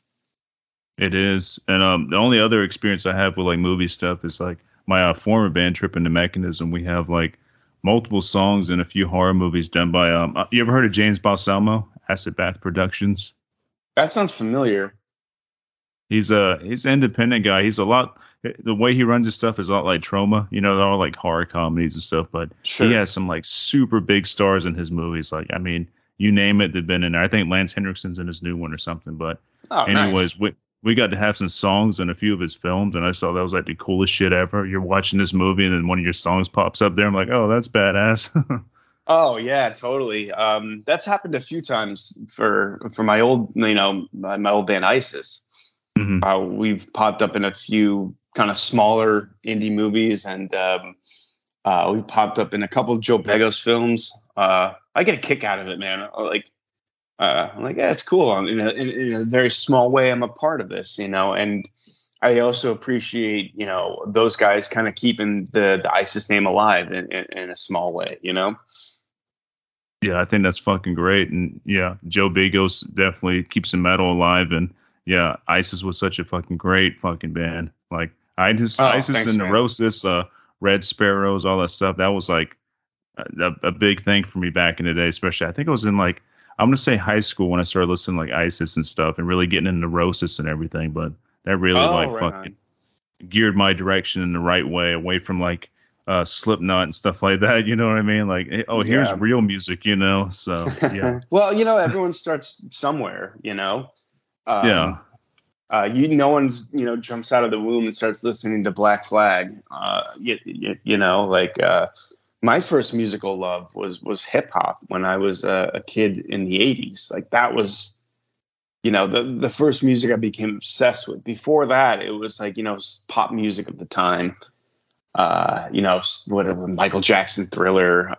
A: It is, and the only other experience I have with like movie stuff is like my former band, Tripping the Mechanism. We have like multiple songs in a few horror movies done by you ever heard of James Balsamo, Acid Bath Productions?
B: That sounds familiar.
A: He's an independent guy. The way he runs his stuff is a lot like Trauma. They're all like horror comedies and stuff, but
B: sure.
A: He has some like super big stars in his movies. Like, I mean, you name it, they've been in there. I think Lance Henriksen's in his new one or something. But anyways,
B: nice.
A: we got to have some songs in a few of his films, and I thought that was like the coolest shit ever. You're watching this movie, and then one of your songs pops up there. I'm like, oh, that's badass.
B: Oh yeah, totally. That's happened a few times for my old, my old band ISIS.
A: Mm-hmm.
B: We've popped up in a few kind of smaller indie movies, and we popped up in a couple of Joe Begos films. I get a kick out of it, man. I'm like, yeah, it's cool. In a very small way, I'm a part of this, and I also appreciate, those guys kind of keeping the ISIS name alive in a small way,
A: Yeah, I think that's fucking great. And yeah, Joe Begos definitely keeps the metal alive. And yeah, ISIS was such a fucking great fucking band. Like ISIS and Neurosis, Red Sparrows, all that stuff. That was like a big thing for me back in the day, especially. I think it was in like, I'm going to say high school when I started listening to like ISIS and stuff and really getting into Neurosis and everything. But that really fucking geared my direction in the right way, away from like Slipknot and stuff like that. You know what I mean? Like, oh, here's
B: Yeah.
A: real music. So yeah,
B: Well, everyone starts somewhere.
A: yeah.
B: Um, no one's jumps out of the womb and starts listening to Black Flag. My first musical love was hip hop when I was a kid in the '80s. Like that was the first music I became obsessed with. Before that, it was like pop music of the time. Whatever, Michael Jackson, Thriller,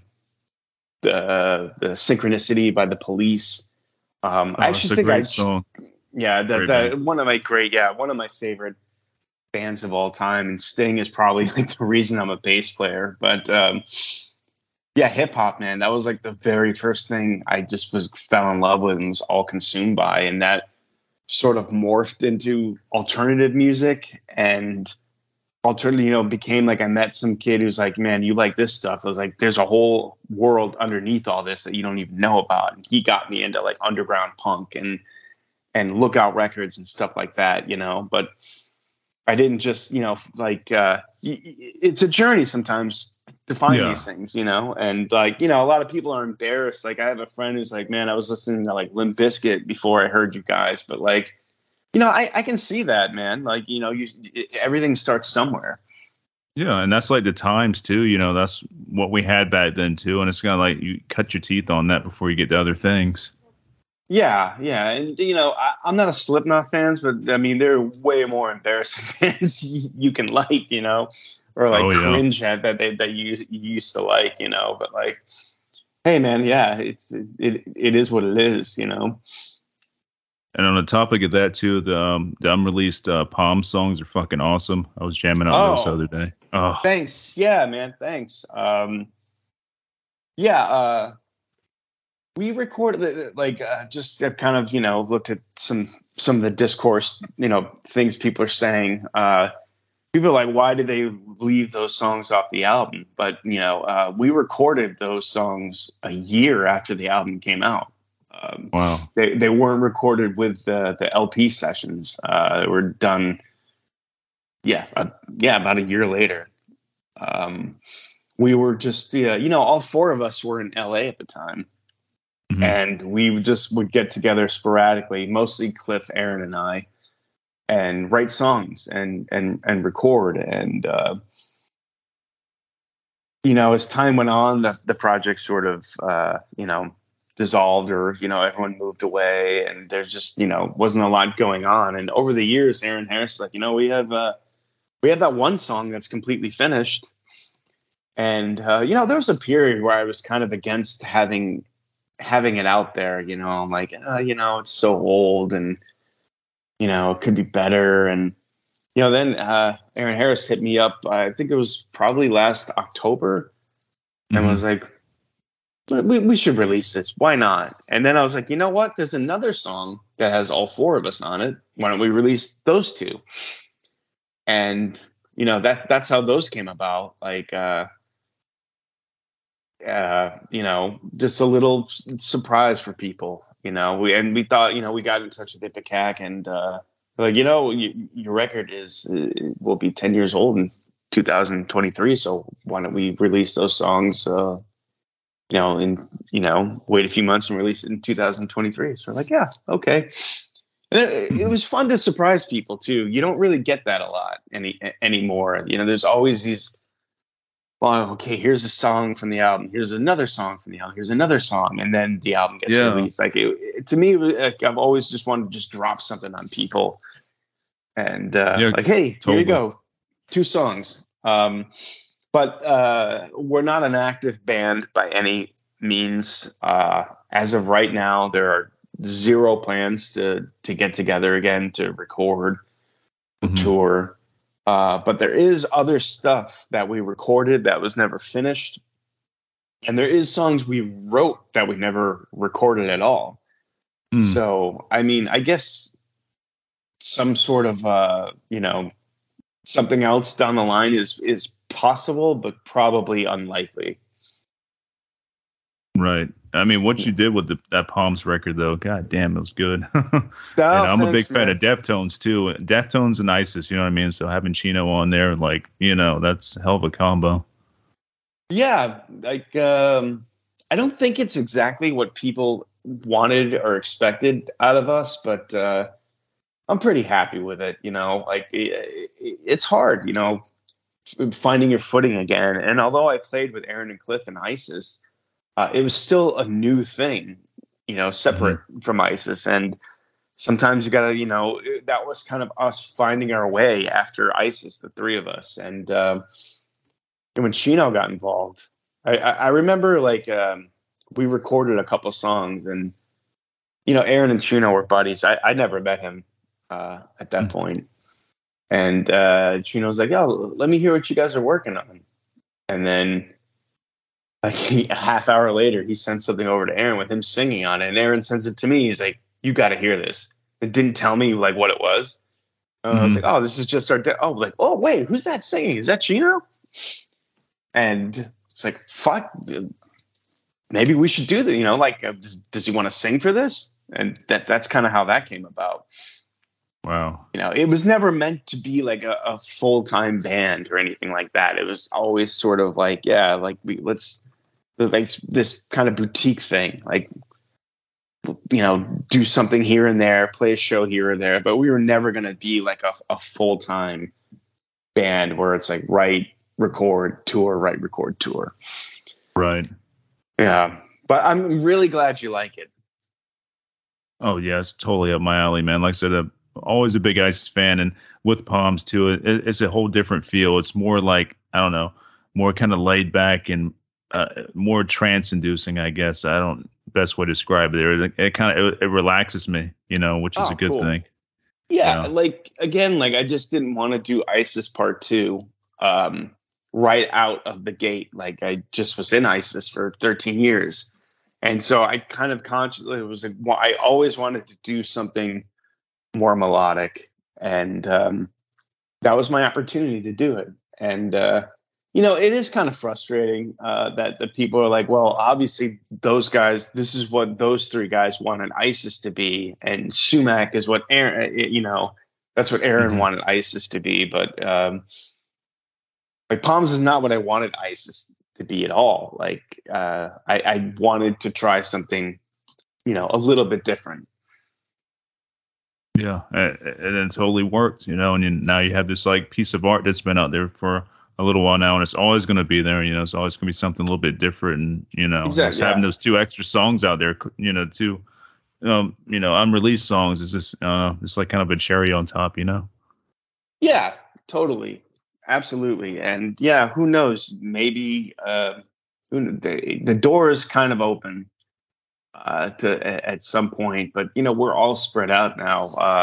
B: the Synchronicity by the Police. I
A: It's
B: actually
A: a
B: think
A: great song.
B: yeah,
A: Great band.
B: one of my favorite bands of all time, and Sting is probably like the reason I'm a bass player. But yeah, hip hop, man, that was like the very first thing I just fell in love with and was all consumed by, and that sort of morphed into alternative music and alternative, became like I met some kid who's like, man, you like this stuff. I was like, there's a whole world underneath all this that you don't even know about. And he got me into like underground punk and Lookout Records and stuff like that, but I didn't just, it's a journey sometimes to find
A: Yeah.
B: these things, and like, a lot of people are embarrassed. Like I have a friend who's like, man, I was listening to like Limp Bizkit before I heard you guys, but like, I can see that, man. Like, everything starts somewhere.
A: Yeah, and that's like the times too. That's what we had back then too. And it's kind of like you cut your teeth on that before you get to other things.
B: Yeah, yeah, and I'm not a Slipknot fans, but I mean, there are way more embarrassing bands you can like, or like
A: Oh yeah.
B: cringe at that you used to like, But like, hey, man, yeah, it is what it is.
A: And on the topic of that too, the unreleased Palm songs are fucking awesome. I was jamming out those the
B: Oh,
A: other day. Oh,
B: thanks. Yeah, man, thanks. Yeah, we recorded like just kind of looked at some of the discourse, things people are saying. People are like, why did they leave those songs off the album? But we recorded those songs a year after the album came out.
A: wow.
B: They weren't recorded with the LP sessions. They were done, about a year later. We were just, all four of us were in LA at the time.
A: Mhm.
B: And we just would get together sporadically, mostly Cliff, Aaron, and I, and write songs and record. And as time went on, the project sort of dissolved, or everyone moved away, and there's just wasn't a lot going on. And over the years, Aaron Harris is like, we have that one song that's completely finished. And there was a period where I was kind of against having it out there. I'm like, it's so old, and it could be better. And then Aaron Harris hit me up, I think it was probably last October, and
A: Mhm.
B: was like, we should release this, why not? And then I was like, you know what, there's another song that has all four of us on it, why don't we release those two? And that's how those came about. Like just a little surprise for people, we thought, we got in touch with Ipecac, and like, your record will be 10 years old in 2023. So why don't we release those songs, wait a few months and release it in 2023. So we're like, yeah, okay. And it was fun to surprise people too. You don't really get that a lot anymore. There's always these, well, okay, here's a song from the album. Here's another song from the album. Here's another song, and then the album gets
A: Yeah.
B: released. Like to me, like, I've always just wanted to just drop something on people, and like, hey,
A: totally.
B: here you go, 2 songs. But we're not an active band by any means. As of right now, there are 0 plans to get together again to record or tour. But there is other stuff that we recorded that was never finished. And there is songs we wrote that we never recorded at all. So, I mean, I guess some sort of, something else down the line is possible, but probably unlikely.
A: Right. I mean, what you did with that Palms record, though, god damn, it was good. And
B: Oh,
A: I'm a big
B: thanks,
A: fan
B: man.
A: of Deftones too. Deftones and ISIS, you know what I mean? So having Chino on there, like, that's a hell of a combo.
B: Yeah, like I don't think it's exactly what people wanted or expected out of us, but I'm pretty happy with it. Like it's hard, finding your footing again. And although I played with Aaron and Cliff and ISIS, it was still a new thing,
A: Hmm.
B: separate from ISIS. And sometimes you gotta, that was kind of us finding our way after ISIS, the three of us. And when Chino got involved, I remember like we recorded a couple songs, and Aaron and Chino were buddies. I never met him at that point, and Chino was like, "Yo, let me hear what you guys are working on." And then like a half hour later, he sent something over to Aaron with him singing on it, and Aaron sends it to me. He's like, "You got to hear this." It didn't tell me like what it was. I was like,
A: Hmm.
B: "Oh, this is just our." Oh, like, oh wait, who's that singing? Is that Chino? And it's like, fuck, maybe we should do that. Like, does he want to sing for this? And that's kind of how that came about.
A: Wow.
B: It was never meant to be like a full time band or anything like that. It was always sort of like, yeah, like let's like this kind of boutique thing, like do something here and there, play a show here or there. But we were never going to be like a full time band where it's like write, record, tour, write, record, tour.
A: Right.
B: Yeah, but I'm really glad you like it.
A: Oh yeah, it's totally up my alley, man. Like I said, I'm always a big ISIS fan, and with Palms too, it's a whole different feel. It's more like, I don't know, more kind of laid back and more trance inducing, I guess. I don't best way to describe it. It kind of it relaxes me, which is a
B: Oh,
A: good
B: cool.
A: thing.
B: Yeah,
A: Yeah.
B: like again, like I just didn't want to do ISIS Part Two um, right out of the gate. Like I just was in ISIS for 13 years, and so I kind of consciously was like, I always wanted to do something more melodic, and that was my opportunity to do it. And it is kind of frustrating that the people are like, well, obviously those guys, this is what those three guys wanted ISIS to be, and Sumac is what Aaron, that's what Aaron
A: Hmm.
B: wanted ISIS to be. But like Palms is not what I wanted ISIS to be at all. Like I wanted to try something, a little bit different.
A: Yeah, and it totally worked, and now you have this like piece of art that's been out there for a little while now, and it's always going to be there. It's always going to be something a little bit different, and just
B: Exactly.
A: having
B: Yeah.
A: those two extra songs out there, two unreleased songs is just it's like kind of a cherry on top.
B: Yeah, totally. Absolutely. And yeah, who knows? Maybe the door is kind of open at some point, but we're all spread out now.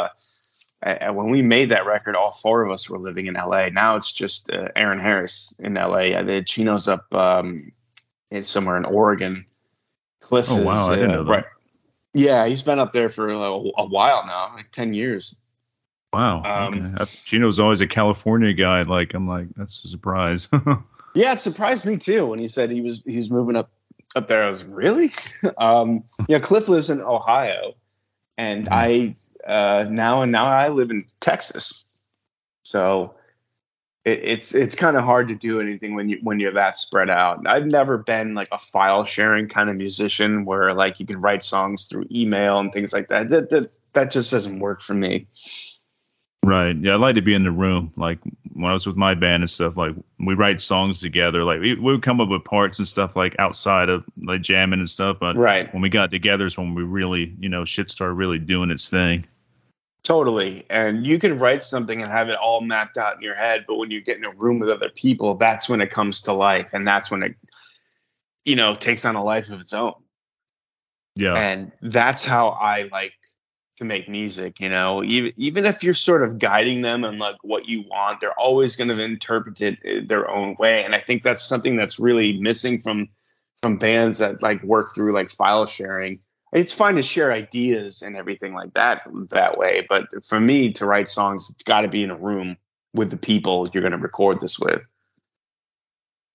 B: When we made that record, all four of us were living in LA. Now it's just Aaron Harris in LA. The Chino's up it's somewhere in Oregon. Cliff
A: Oh wow,
B: is
A: I didn't know
B: right.
A: that.
B: Yeah, he's been up there for a while now, like 10 years.
A: Wow,
B: Um,
A: okay. Gino's always a California guy. Like I'm like that's a surprise.
B: Yeah, it surprised me too when he said he's moving up there. I was really, yeah. Cliff lives in Ohio, and
A: Mhm.
B: I now I live in Texas. So it's kind of hard to do anything when you're that spread out. I've never been like a file sharing kind of musician where like you can write songs through email and things like that. That just doesn't work for me.
A: Right. Yeah, I like to be in the room. Like when I was with my band and stuff, like we write songs together. Like we would come up with parts and stuff like outside of like jamming and stuff. But
B: Right.
A: when we got together is when we really, shit started really doing its thing.
B: Totally. And you can write something and have it all mapped out in your head, but when you get in a room with other people, that's when it comes to life. And that's when it, takes on a life of its own.
A: Yeah.
B: And that's how I like to make music, even if you're sort of guiding them on like what you want, they're always going to interpret it their own way. And I think that's something that's really missing from bands that like work through like file sharing. It's fine to share ideas and everything like that way, but for me to write songs, it's got to be in a room with the people you're going to record this with.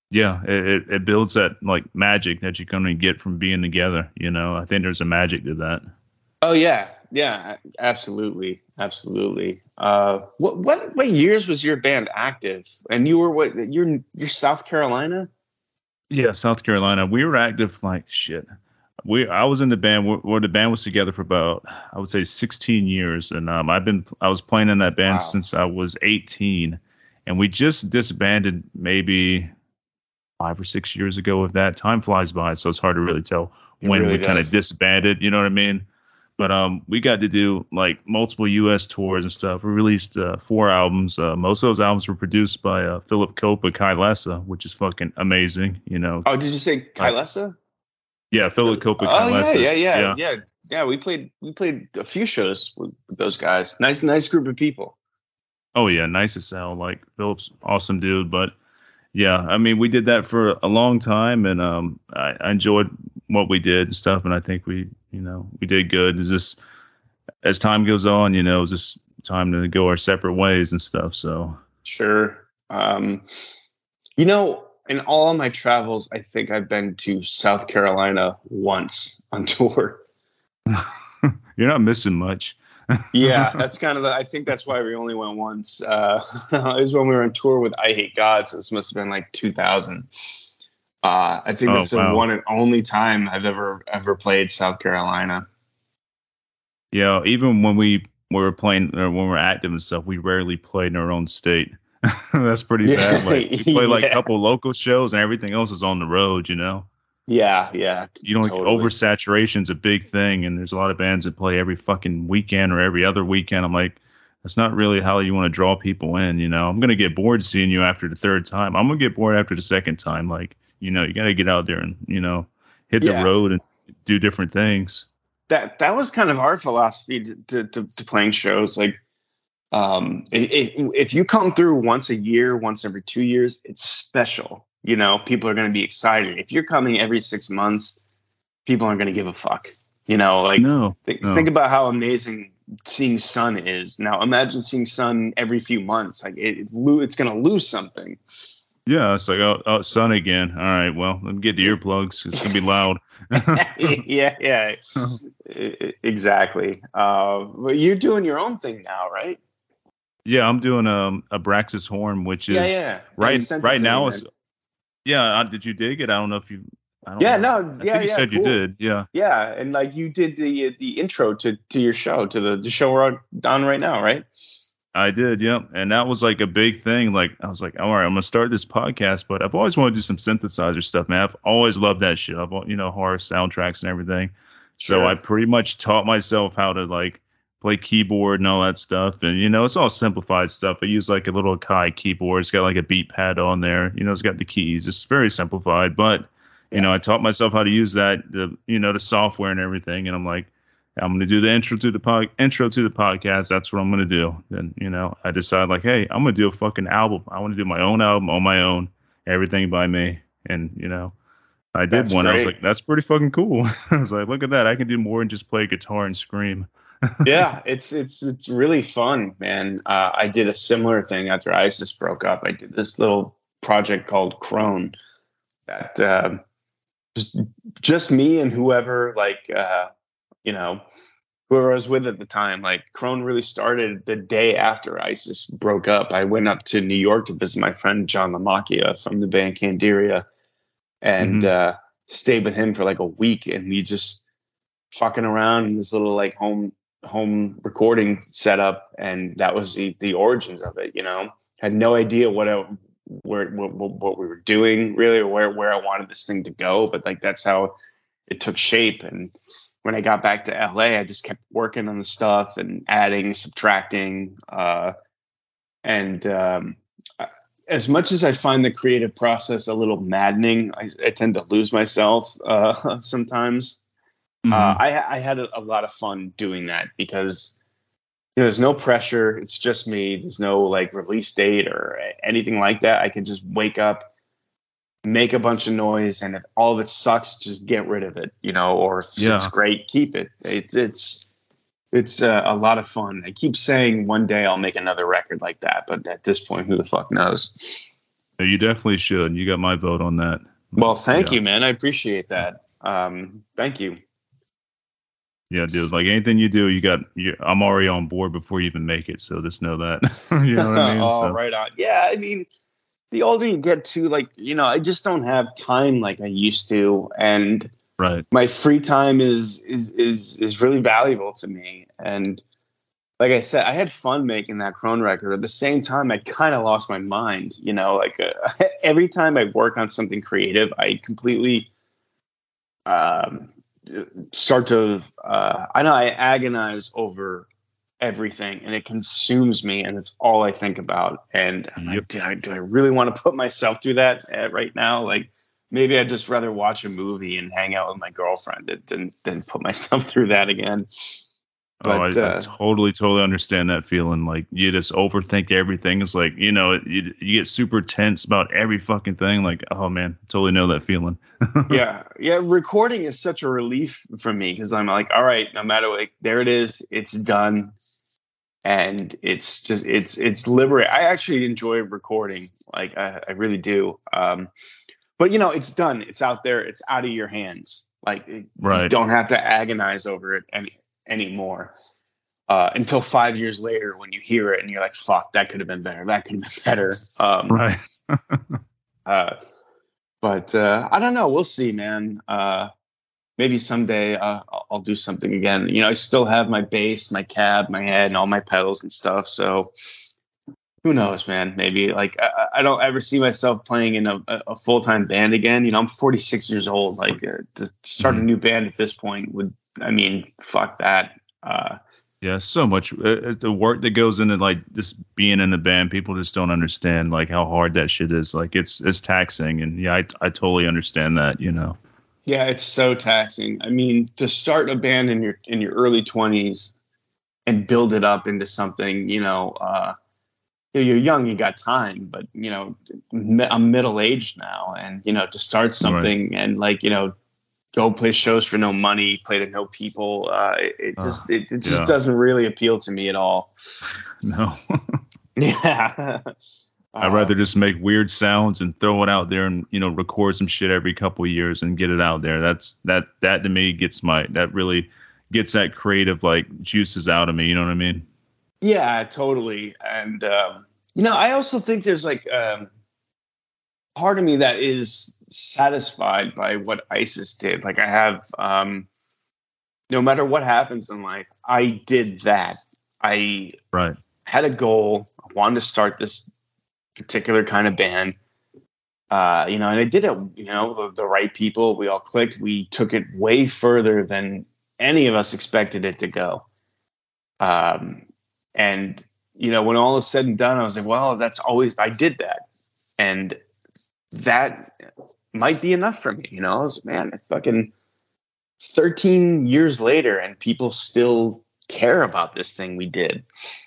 A: Yeah, it builds that like magic that you're gonna get from being together. I think there's a magic to that.
B: Oh yeah, yeah, absolutely, absolutely. What years was your band active? And you were what? You're South Carolina?
A: Yeah, South Carolina. We were active like shit. I was in the band where the band was together for about, I would say, 16 years, and I was playing in that band
B: Wow,
A: since I was 18, and we just disbanded maybe 5 or 6 years ago. If that time flies by, so it's hard to really tell
B: it
A: when
B: really
A: we kind of
B: does.
A: disbanded. You know what I mean? But we got to do like multiple U.S. tours and stuff. We released 4 albums. Most of those albums were produced by Philip Cope and Kai Lessa, which is fucking amazing.
B: Oh, did you say
A: Like
B: Kylesa?
A: yeah, Philip Cope and Kai
B: Oh yeah,
A: Lessa.
B: yeah, yeah,
A: Yeah.
B: yeah, yeah. We played a few shows with those guys. Nice group of people.
A: Oh yeah, nice as hell. Like Philip's awesome dude. But yeah, I mean, we did that for a long time, and I enjoyed what we did and stuff. And I think we did good. It's just as time goes on, it's just time to go our separate ways and stuff. So
B: Sure. In all of my travels, I think I've been to South Carolina once on tour.
A: you're not missing much.
B: Yeah, that's kind of I think that's why we only went once. It was when we were on tour with I Hate God, so this must have been like 2000. I think
A: Oh
B: that's the
A: wow.
B: one and only time I've ever played South Carolina.
A: Yeah, even when we were playing or when we're active and stuff, we rarely played in our own state. That's pretty bad.
B: Yeah,
A: Like we play like a
B: yeah,
A: couple local shows and everything else is on the road.
B: yeah, yeah, totally.
A: Oversaturation's a big thing, and there's a lot of bands that play every fucking weekend or every other weekend. I'm like, that's not really how you want to draw people in. I'm gonna get bored seeing you after the third time. I'm gonna get bored after the second time. Like, you gotta get out there and hit the
B: Yeah,
A: road and do different things.
B: that was kind of our philosophy to playing shows. Like, if you come through once a year, once every 2 years, it's special. People are going to be excited. If you're coming every 6 months, people aren't going to give a fuck. Like
A: No,
B: think
A: no.
B: about how amazing seeing sun is. Now imagine seeing sun every few months. Like it's going to lose something.
A: Yeah, it's like, oh, sun again. All right, well, let me get the earplugs. It's gonna be loud.
B: Yeah, yeah, exactly. But you're doing your own thing now, right?
A: Yeah, I'm doing a Braxis horn, which
B: Yeah,
A: is
B: yeah, yeah. You
A: right
B: sent it
A: right
B: to me,
A: now.
B: man.
A: Yeah. Did you dig it? I don't know if you. I don't
B: Yeah,
A: know.
B: no,
A: I
B: yeah,
A: think you
B: yeah,
A: said you
B: cool.
A: did. Yeah,
B: Yeah, and like you did the intro to your show, to the show we're on right now, right?
A: I did. Yeah, and that was like a big thing. Like I was like, all right, I'm gonna start this podcast, but I've always wanted to do some synthesizer stuff, man. I've always loved that shit. Horror soundtracks and everything. So I
B: Sure.
A: pretty much taught myself how to like play keyboard and all that stuff. And it's all simplified stuff. I use like a little Kai keyboard. It's got like a beat pad on there. It's got the keys. It's very simplified, but
B: Yeah.
A: I taught myself how to use the software and everything. And I'm like, I'm gonna do the intro to the podcast. That's what I'm gonna do. Then I decide like, hey, I'm gonna do a fucking album. I want to do my own album on my own, everything by me. And I did
B: That's
A: one. I was
B: great.
A: like, that's pretty fucking cool. I was like, look at that. I can do more than just play guitar and scream.
B: Yeah, it's really fun, man. I did a similar thing after ISIS broke up. I did this little project called Crone that just me and whoever you know whoever I was with at the time. Like Crone really started the day after ISIS broke up. I went up to New York to visit my friend John Lamacchia from the band Candiria and
A: Hmm.
B: stayed with him for like a week, and we just fucking around in this little like home recording setup, and that was the origins of it. Had no idea what we were doing really, or where I wanted this thing to go, but like that's how it took shape. And when I got back to LA, I just kept working on the stuff and adding, subtracting, and as much as I find the creative process a little maddening, I tend to lose myself sometimes.
A: Hmm.
B: I had a lot of fun doing that because there's no pressure. It's just me. There's no like release date or anything like that. I can just wake up, make a bunch of noise, and if all of it sucks, just get rid of it. Or if it's
A: Yeah.
B: great, keep it. It's a lot of fun. I keep saying one day I'll make another record like that, but at this point, who the fuck knows?
A: You definitely should. You got my vote on that.
B: Well, thank
A: Yeah.
B: you, man. I appreciate that. Thank you.
A: Yeah, dude. Like anything you do, I'm already on board before you even make it. So just know that. You know what I mean?
B: Oh,
A: So
B: right on. Yeah, I mean, the older you get too, like, I just don't have time like I used to. And
A: right.
B: my free time is really valuable to me. And like I said, I had fun making that Crone record. At the same time, I kind of lost my mind. Like every time I work on something creative, I completely um, start to. I know I agonize over everything, and it consumes me, and it's all I think about. And I'm
A: Yep.
B: like, do I really want to put myself through that right now? Like, maybe I'd just rather watch a movie and hang out with my girlfriend than put myself through that again.
A: Oh, I
B: But
A: totally understand that feeling. Like you just overthink everything. It's like, you get super tense about every fucking thing. Like, oh man, totally know that feeling.
B: yeah, recording is such a relief for me because I'm like, all right, no matter what, like, there it is, it's done, and it's liberating. I actually enjoy recording, like I really do. But it's done, it's out there, it's out of your hands. Like you
A: Right.
B: don't have to agonize over it anymore. Until 5 years later, when you hear it and you're like, "Fuck, that could have been better. That could have been better."
A: Right.
B: But I don't know. We'll see, man. Maybe someday I'll do something again. I still have my bass, my cab, my head, and all my pedals and stuff. So who knows, man? Maybe like I don't ever see myself playing in a full time band again. I'm 46 years old. Like to start a new band at this point fuck that.
A: Yeah, so much the work that goes into like just being in the band. People just don't understand like how hard that shit is. Like it's taxing, and yeah, I totally understand that.
B: Yeah, it's so taxing. I mean, to start a band in your early 20s and build it up into something, you're young, you got time, but I'm middle aged now, and to start something and like go play shows for no money, play to no people. It just doesn't really appeal to me at all.
A: No.
B: Yeah.
A: I'd rather just make weird sounds and throw it out there and record some shit every couple of years and get it out there. That to me that really gets that creative like juices out of me. You know what I mean?
B: Yeah, totally. And I also think there's like part of me that is satisfied by what ISIS did. Like I have, no matter what happens in life, I did that. I had a goal. I wanted to start this particular kind of band, and I did it. The right people. We all clicked. We took it way further than any of us expected it to go. And when all is said and done, I was like, well, I did that, and that might be enough for me. I was, man, fucking 13 years later, and people still care about this thing we did.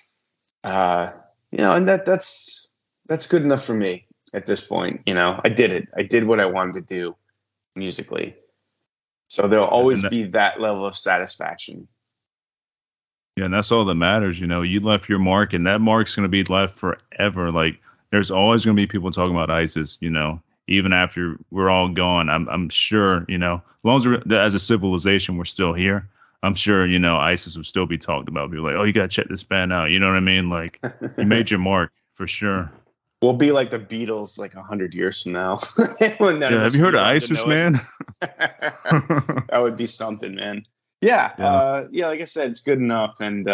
B: And that's good enough for me at this point. I did it. I did what I wanted to do musically. So there'll always be that level of satisfaction.
A: Yeah, and that's all that matters. You left your mark, and that mark's going to be left forever. Like, there's always going to be people talking about ISIS, even after we're all gone. I'm sure, as long as a civilization, we're still here. I'm sure, ISIS will still be talked about. Be like, oh, you got to check this band out. You know what I mean? Like, you made your mark for sure.
B: We'll be like the Beatles, like 100 years from now.
A: Have you heard of ISIS, man?
B: That would be something, man. Yeah. Like I said, it's good enough. And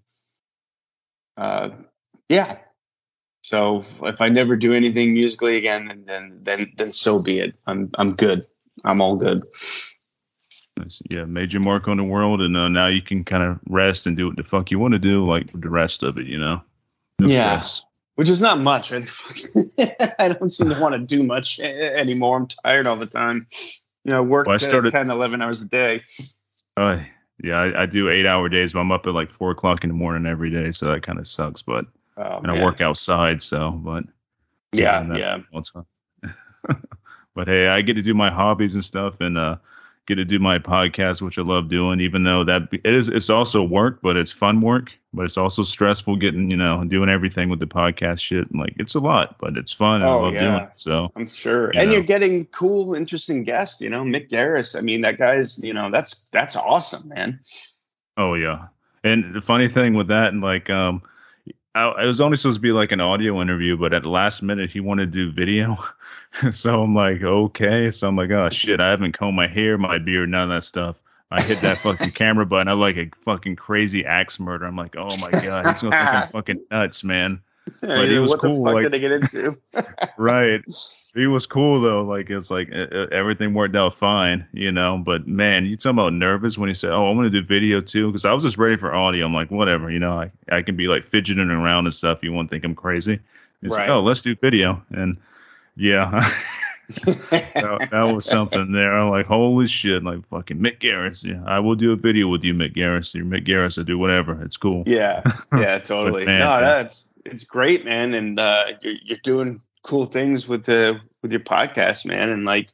B: yeah. So if I never do anything musically again, then so be it. I'm good. I'm all good.
A: Yeah, made your mark on the world, and now you can kind of rest and do what the fuck you want to do, like the rest of it, No stress.
B: Which is not much. I don't seem to want to do much anymore. I'm tired all the time. Work 10, 11 hours a day.
A: Yeah, I do 8-hour days, but I'm up at like 4 o'clock in the morning every day, so that kind of sucks. But I work outside, but
B: yeah.
A: But hey, I get to do my hobbies and stuff, and get to do my podcast, which I love doing, even though it's also work, but it's fun work, but it's also stressful getting, doing everything with the podcast shit. And like, it's a lot, but it's fun and I love doing it. So
B: I'm sure. And you're getting cool, interesting guests, Mick Garris. I mean, that guy's, that's awesome, man.
A: Oh yeah. And the funny thing with that, and like, I was only supposed to be like an audio interview, but at the last minute he wanted to do video. So I'm like, okay. So I'm like, oh shit, I haven't combed my hair, my beard, none of that stuff. I hit that fucking camera button. I'm like a fucking crazy axe murder. I'm like, oh my God, he's gonna think I'm fucking nuts, man. But he was
B: what
A: cool.
B: What the fuck
A: like,
B: did they get into?
A: Right. He was cool though. Like it's like everything worked out fine, But man, you talking about nervous when he said, "Oh, I'm gonna do video too," because I was just ready for audio. I'm like, whatever, I can be like fidgeting around and stuff. You won't think I'm crazy. He's like, oh, let's do video, and yeah, that was something there. I'm like, holy shit, like fucking Mick Garris. Yeah, I will do a video with you, Mick Garris. You're Mick Garris. I do whatever. It's cool.
B: Yeah, totally. Man, it's great, man, and you're doing cool things with your podcast, man, and like,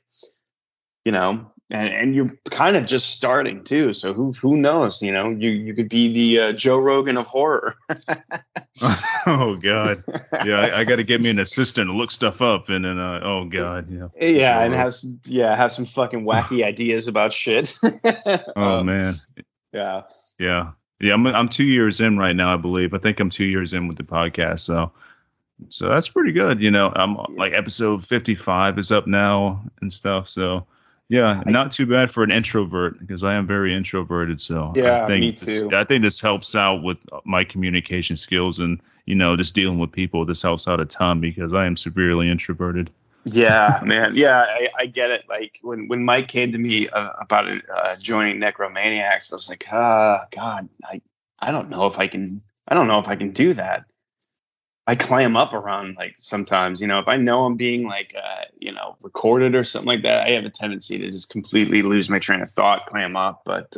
B: and you're kind of just starting too. So who knows? You could be the Joe Rogan of horror.
A: Oh God, yeah, I got to get me an assistant to look stuff up, and then oh God,
B: yeah, and have some fucking wacky ideas about shit.
A: Oh man,
B: yeah.
A: I'm 2 years in right now, I believe. I think I'm 2 years in with the podcast, so that's pretty good. I'm like episode 55 is up now and stuff. So yeah, not too bad for an introvert because I am very introverted. So
B: yeah,
A: I think
B: me too.
A: I think this helps out with my communication skills and just dealing with people. This helps out a ton because I am severely introverted.
B: Yeah, man. Yeah, I get it. Like when Mike came to me about joining Necromaniacs, I was like, God, I don't know if I can. I don't know if I can do that. I clam up around like sometimes, if I know I'm being like, recorded or something like that, I have a tendency to just completely lose my train of thought, clam up. But,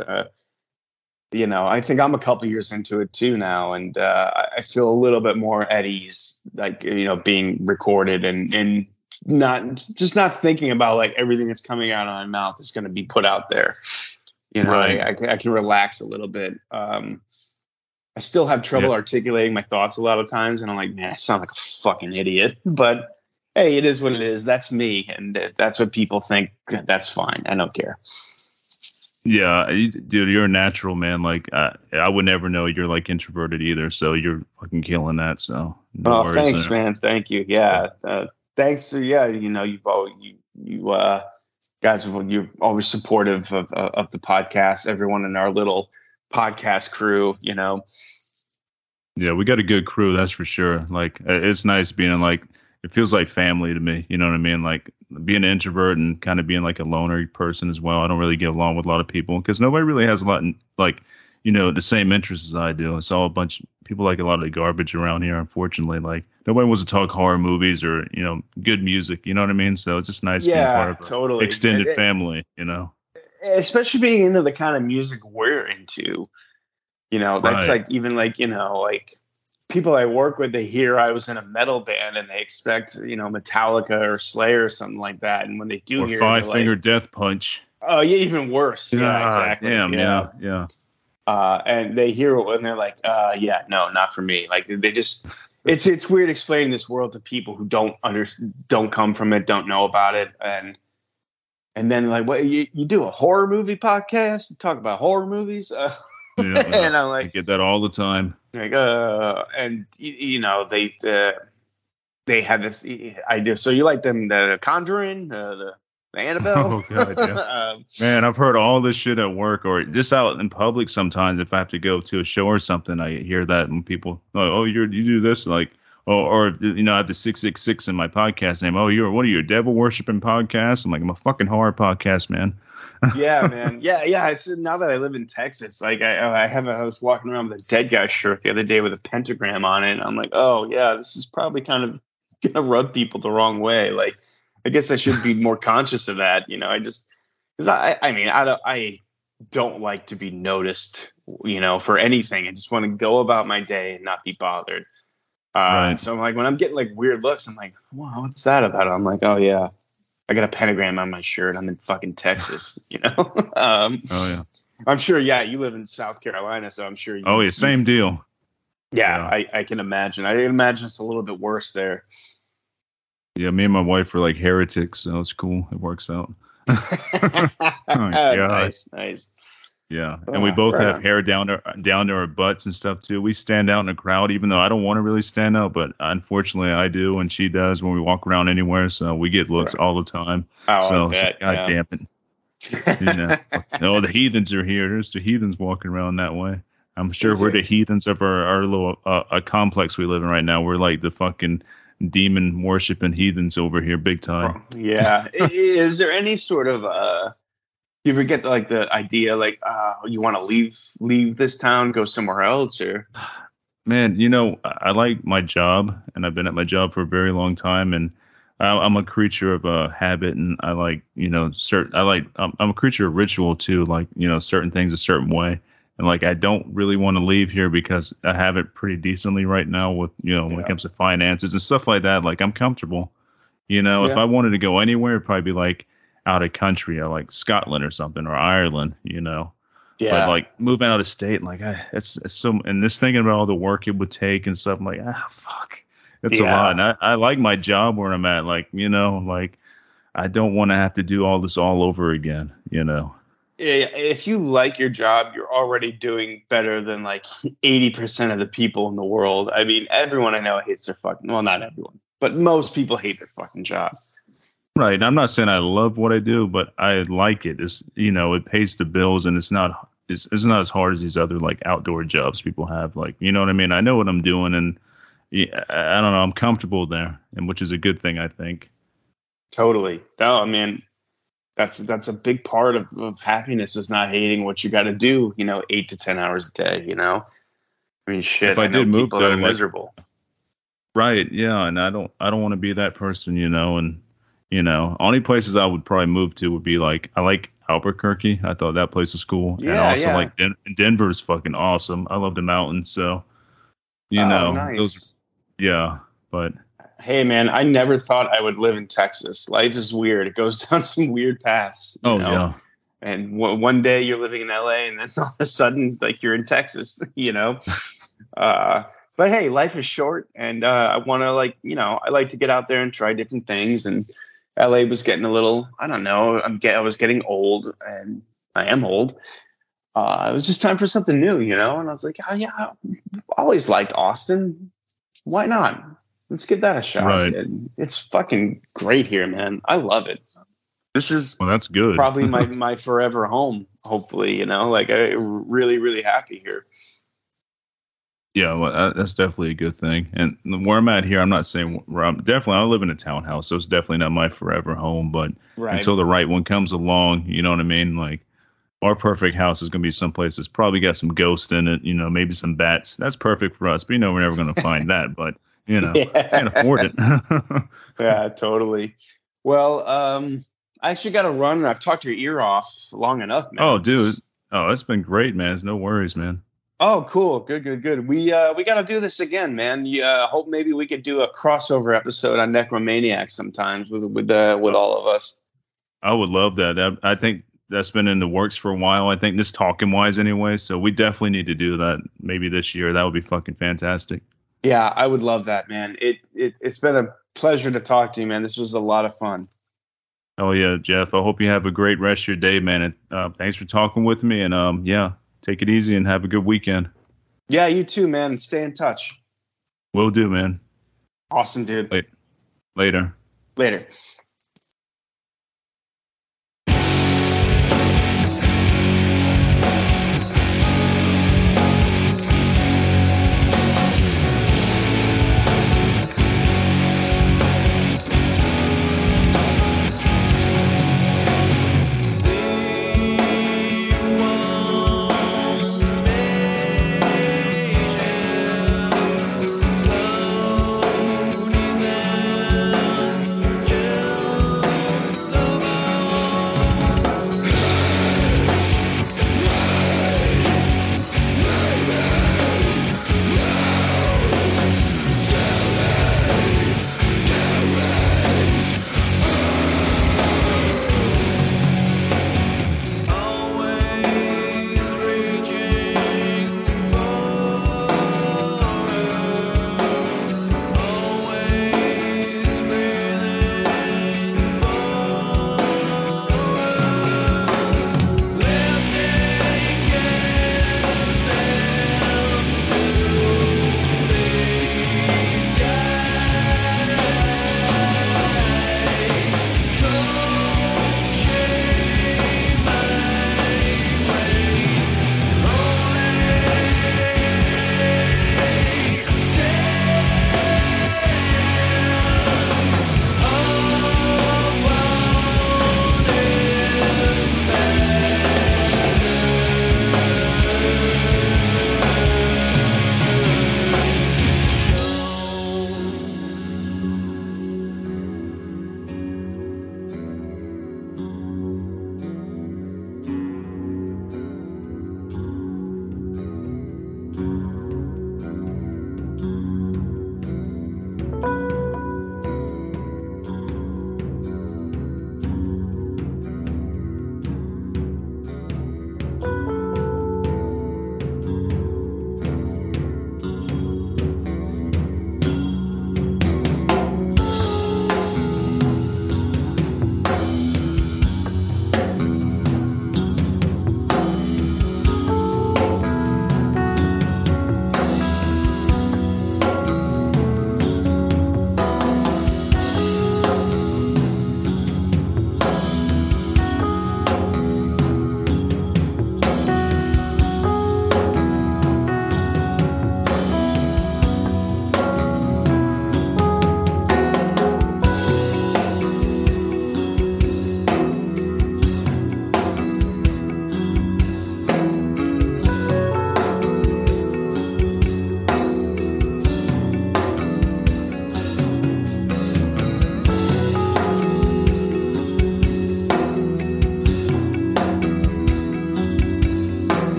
B: I think I'm a couple years into it too now. And I feel a little bit more at ease, like, being recorded and not thinking about like everything that's coming out of my mouth is going to be put out there.
A: Right.
B: I can relax a little bit. I still have trouble articulating my thoughts a lot of times, and I'm like, man, I sound like a fucking idiot. But hey, it is what it is. That's me, and if that's what people think, that's fine. I don't care.
A: Yeah, dude, you're a natural, man. Like I would never know you're like introverted either. So you're fucking killing that. So no
B: thanks,
A: there.
B: Man. Thank you. Yeah, thanks. You've always guys, you're always supportive of the podcast. Everyone in our little podcast crew,
A: Yeah, we got a good crew, that's for sure. Like it's nice being like it feels like family to me, you know what I mean? Like being an introvert and kind of being like a loner person as well. I don't really get along with a lot of people because nobody really has a lot like the same interests as I do. It's all a bunch of people like a lot of the garbage around here, unfortunately. Like nobody wants to talk horror movies or good music, you know what I mean? So it's just nice being part of an extended family,
B: especially being into the kind of music we're into, that's right. Like, even like, like people I work with, they hear I was in a metal band and they expect, Metallica or Slayer or something like that. And when they do hear
A: Five Finger Death Punch.
B: Oh yeah. Even worse. Yeah, exactly.
A: Damn. Yeah.
B: And they hear it and they're like, no, not for me. Like they just, it's weird explaining this world to people who don't come from it, don't know about it. And then like, what you do a horror movie podcast? You talk about horror movies? And I'm like,
A: I get that all the time.
B: Like, and they had this idea. So you like them, the Conjuring, the Annabelle?
A: Oh God, yeah. Man, I've heard all this shit at work or just out in public. Sometimes if I have to go to a show or something, I hear that and people like, oh, you do this, like. Or I have the 666 in my podcast name. Oh, what are you, a devil worshiping podcast? I'm like, I'm a fucking horror podcast, man.
B: Yeah, man. Yeah. It's, now that I live in Texas, like I was walking around with a dead guy shirt the other day with a pentagram on it. And I'm like, oh yeah, this is probably kind of gonna rub people the wrong way. Like, I guess I should be more conscious of that. I don't like to be noticed, for anything. I just want to go about my day and not be bothered. Right. So I'm like, when I'm getting like weird looks, I'm like, wow, what's that about? I'm like, oh yeah, I got a pentagram on my shirt. I'm in fucking Texas, you know.
A: Oh yeah.
B: I'm sure. Yeah, you live in South Carolina, so I'm sure.
A: Oh yeah, same deal.
B: Yeah,
A: Yeah.
B: I can imagine. I imagine it's a little bit worse there.
A: Yeah, me and my wife are like heretics, so it's cool. It works out. Oh God.
B: Nice.
A: Yeah, and we both
B: Right
A: have
B: on.
A: hair down to our butts and stuff too. We stand out in a crowd, even though I don't want to really stand out, but unfortunately I do, and she does when we walk around anywhere. So we get looks
B: Right.
A: all the time.
B: Oh, I
A: So it's like,
B: bet.
A: God damn it, you know. Oh, the heathens are here. There's the heathens walking around that way. I'm sure
B: Is
A: we're
B: it?
A: the heathens of our little complex we live in right now. We're like the fucking demon worshiping heathens over here, big time.
B: Yeah. Is there any sort of do you ever get like the idea like you want to leave this town, go somewhere else, or
A: Man, I like my job, and I've been at my job for a very long time, and I'm a creature of habit, and I like, certain. I'm a creature of ritual too, like, certain things a certain way, and like I don't really want to leave here because I have it pretty decently right now with, when it
B: yeah,
A: comes to finances and stuff like that. Like I'm comfortable. If
B: yeah,
A: I wanted to go anywhere, it'd probably be like out of country, like Scotland or something, or Ireland. But
B: yeah,
A: like moving out of state, like it's so, and just thinking about all the work it would take and stuff, I'm like, fuck, it's a lot.
B: yeah.
A: And I like my job where I'm at, like, like I don't want to have to do all this all over again.
B: Yeah, if you like your job, you're already doing better than like 80% of the people in the world. I mean, everyone I know hates their fucking, well, not everyone, but most people hate their fucking job.
A: Right. I'm not saying I love what I do, but I like it. It's, it pays the bills and it's not as hard as these other like outdoor jobs people have. Like, you know what I mean? I know what I'm doing and yeah, I don't know. I'm comfortable there, and which is a good thing, I think.
B: Totally. No, I mean, that's a big part of happiness is not hating what you got to do, 8 to 10 hours a day. I mean,
A: If
B: shit,
A: I
B: I know
A: did move
B: people that
A: though,
B: are
A: like,
B: miserable.
A: right, yeah, and I don't want to be that person. And only places I would probably move to would be like I like Albuquerque. I thought that place was cool, and
B: Yeah,
A: also
B: yeah.
A: like Denver's fucking awesome. I love the mountains, so
B: Oh,
A: those,
B: nice.
A: yeah. But
B: Hey, man, I never thought I would live in Texas. Life is weird. It goes down some weird paths,
A: oh yeah,
B: And one day you're living in LA, and then all of a sudden, like you're in Texas. Uh, but hey, life is short, and I want to I like to get out there and try different things. And LA was getting a little, I don't know, I was getting old, and I am old. It was just time for something new. And I was like, oh yeah, I always liked Austin. Why not? Let's give that a shot.
A: right.
B: And it's fucking great here, man. I love it. This is
A: Well, that's good.
B: probably my forever home. Hopefully, like I'm really really happy here.
A: Yeah, well, that's definitely a good thing. And where I'm at here, I'm not saying where I live in a townhouse, so it's definitely not my forever home. But
B: Right.
A: until the right one comes along, you know what I mean? Like our perfect house is going to be someplace that's probably got some ghosts in it, maybe some bats. That's perfect for us. But we're never going to find that. But I can't
B: Yeah.
A: afford it.
B: Yeah, totally. Well, I actually got to run. And I've talked your ear off long enough,
A: Oh,
B: man.
A: dude. Oh, it's been great, man. There's no worries, man.
B: Oh, cool. Good. We got to do this again, man. Hope maybe we could do a crossover episode on Necromaniac sometimes with all of us.
A: I would love that. I think that's been in the works for a while. I think this talking wise anyway. So we definitely need to do that maybe this year. That would be fucking fantastic.
B: Yeah, I would love that, man. It's been a pleasure to talk to you, man. This was a lot of fun.
A: Oh yeah, Jeff. I hope you have a great rest of your day, man. And thanks for talking with me. And yeah, take it easy and have a good weekend.
B: Yeah, you too, man. Stay in touch.
A: Will do, man.
B: Awesome, dude.
A: Later.
B: Later.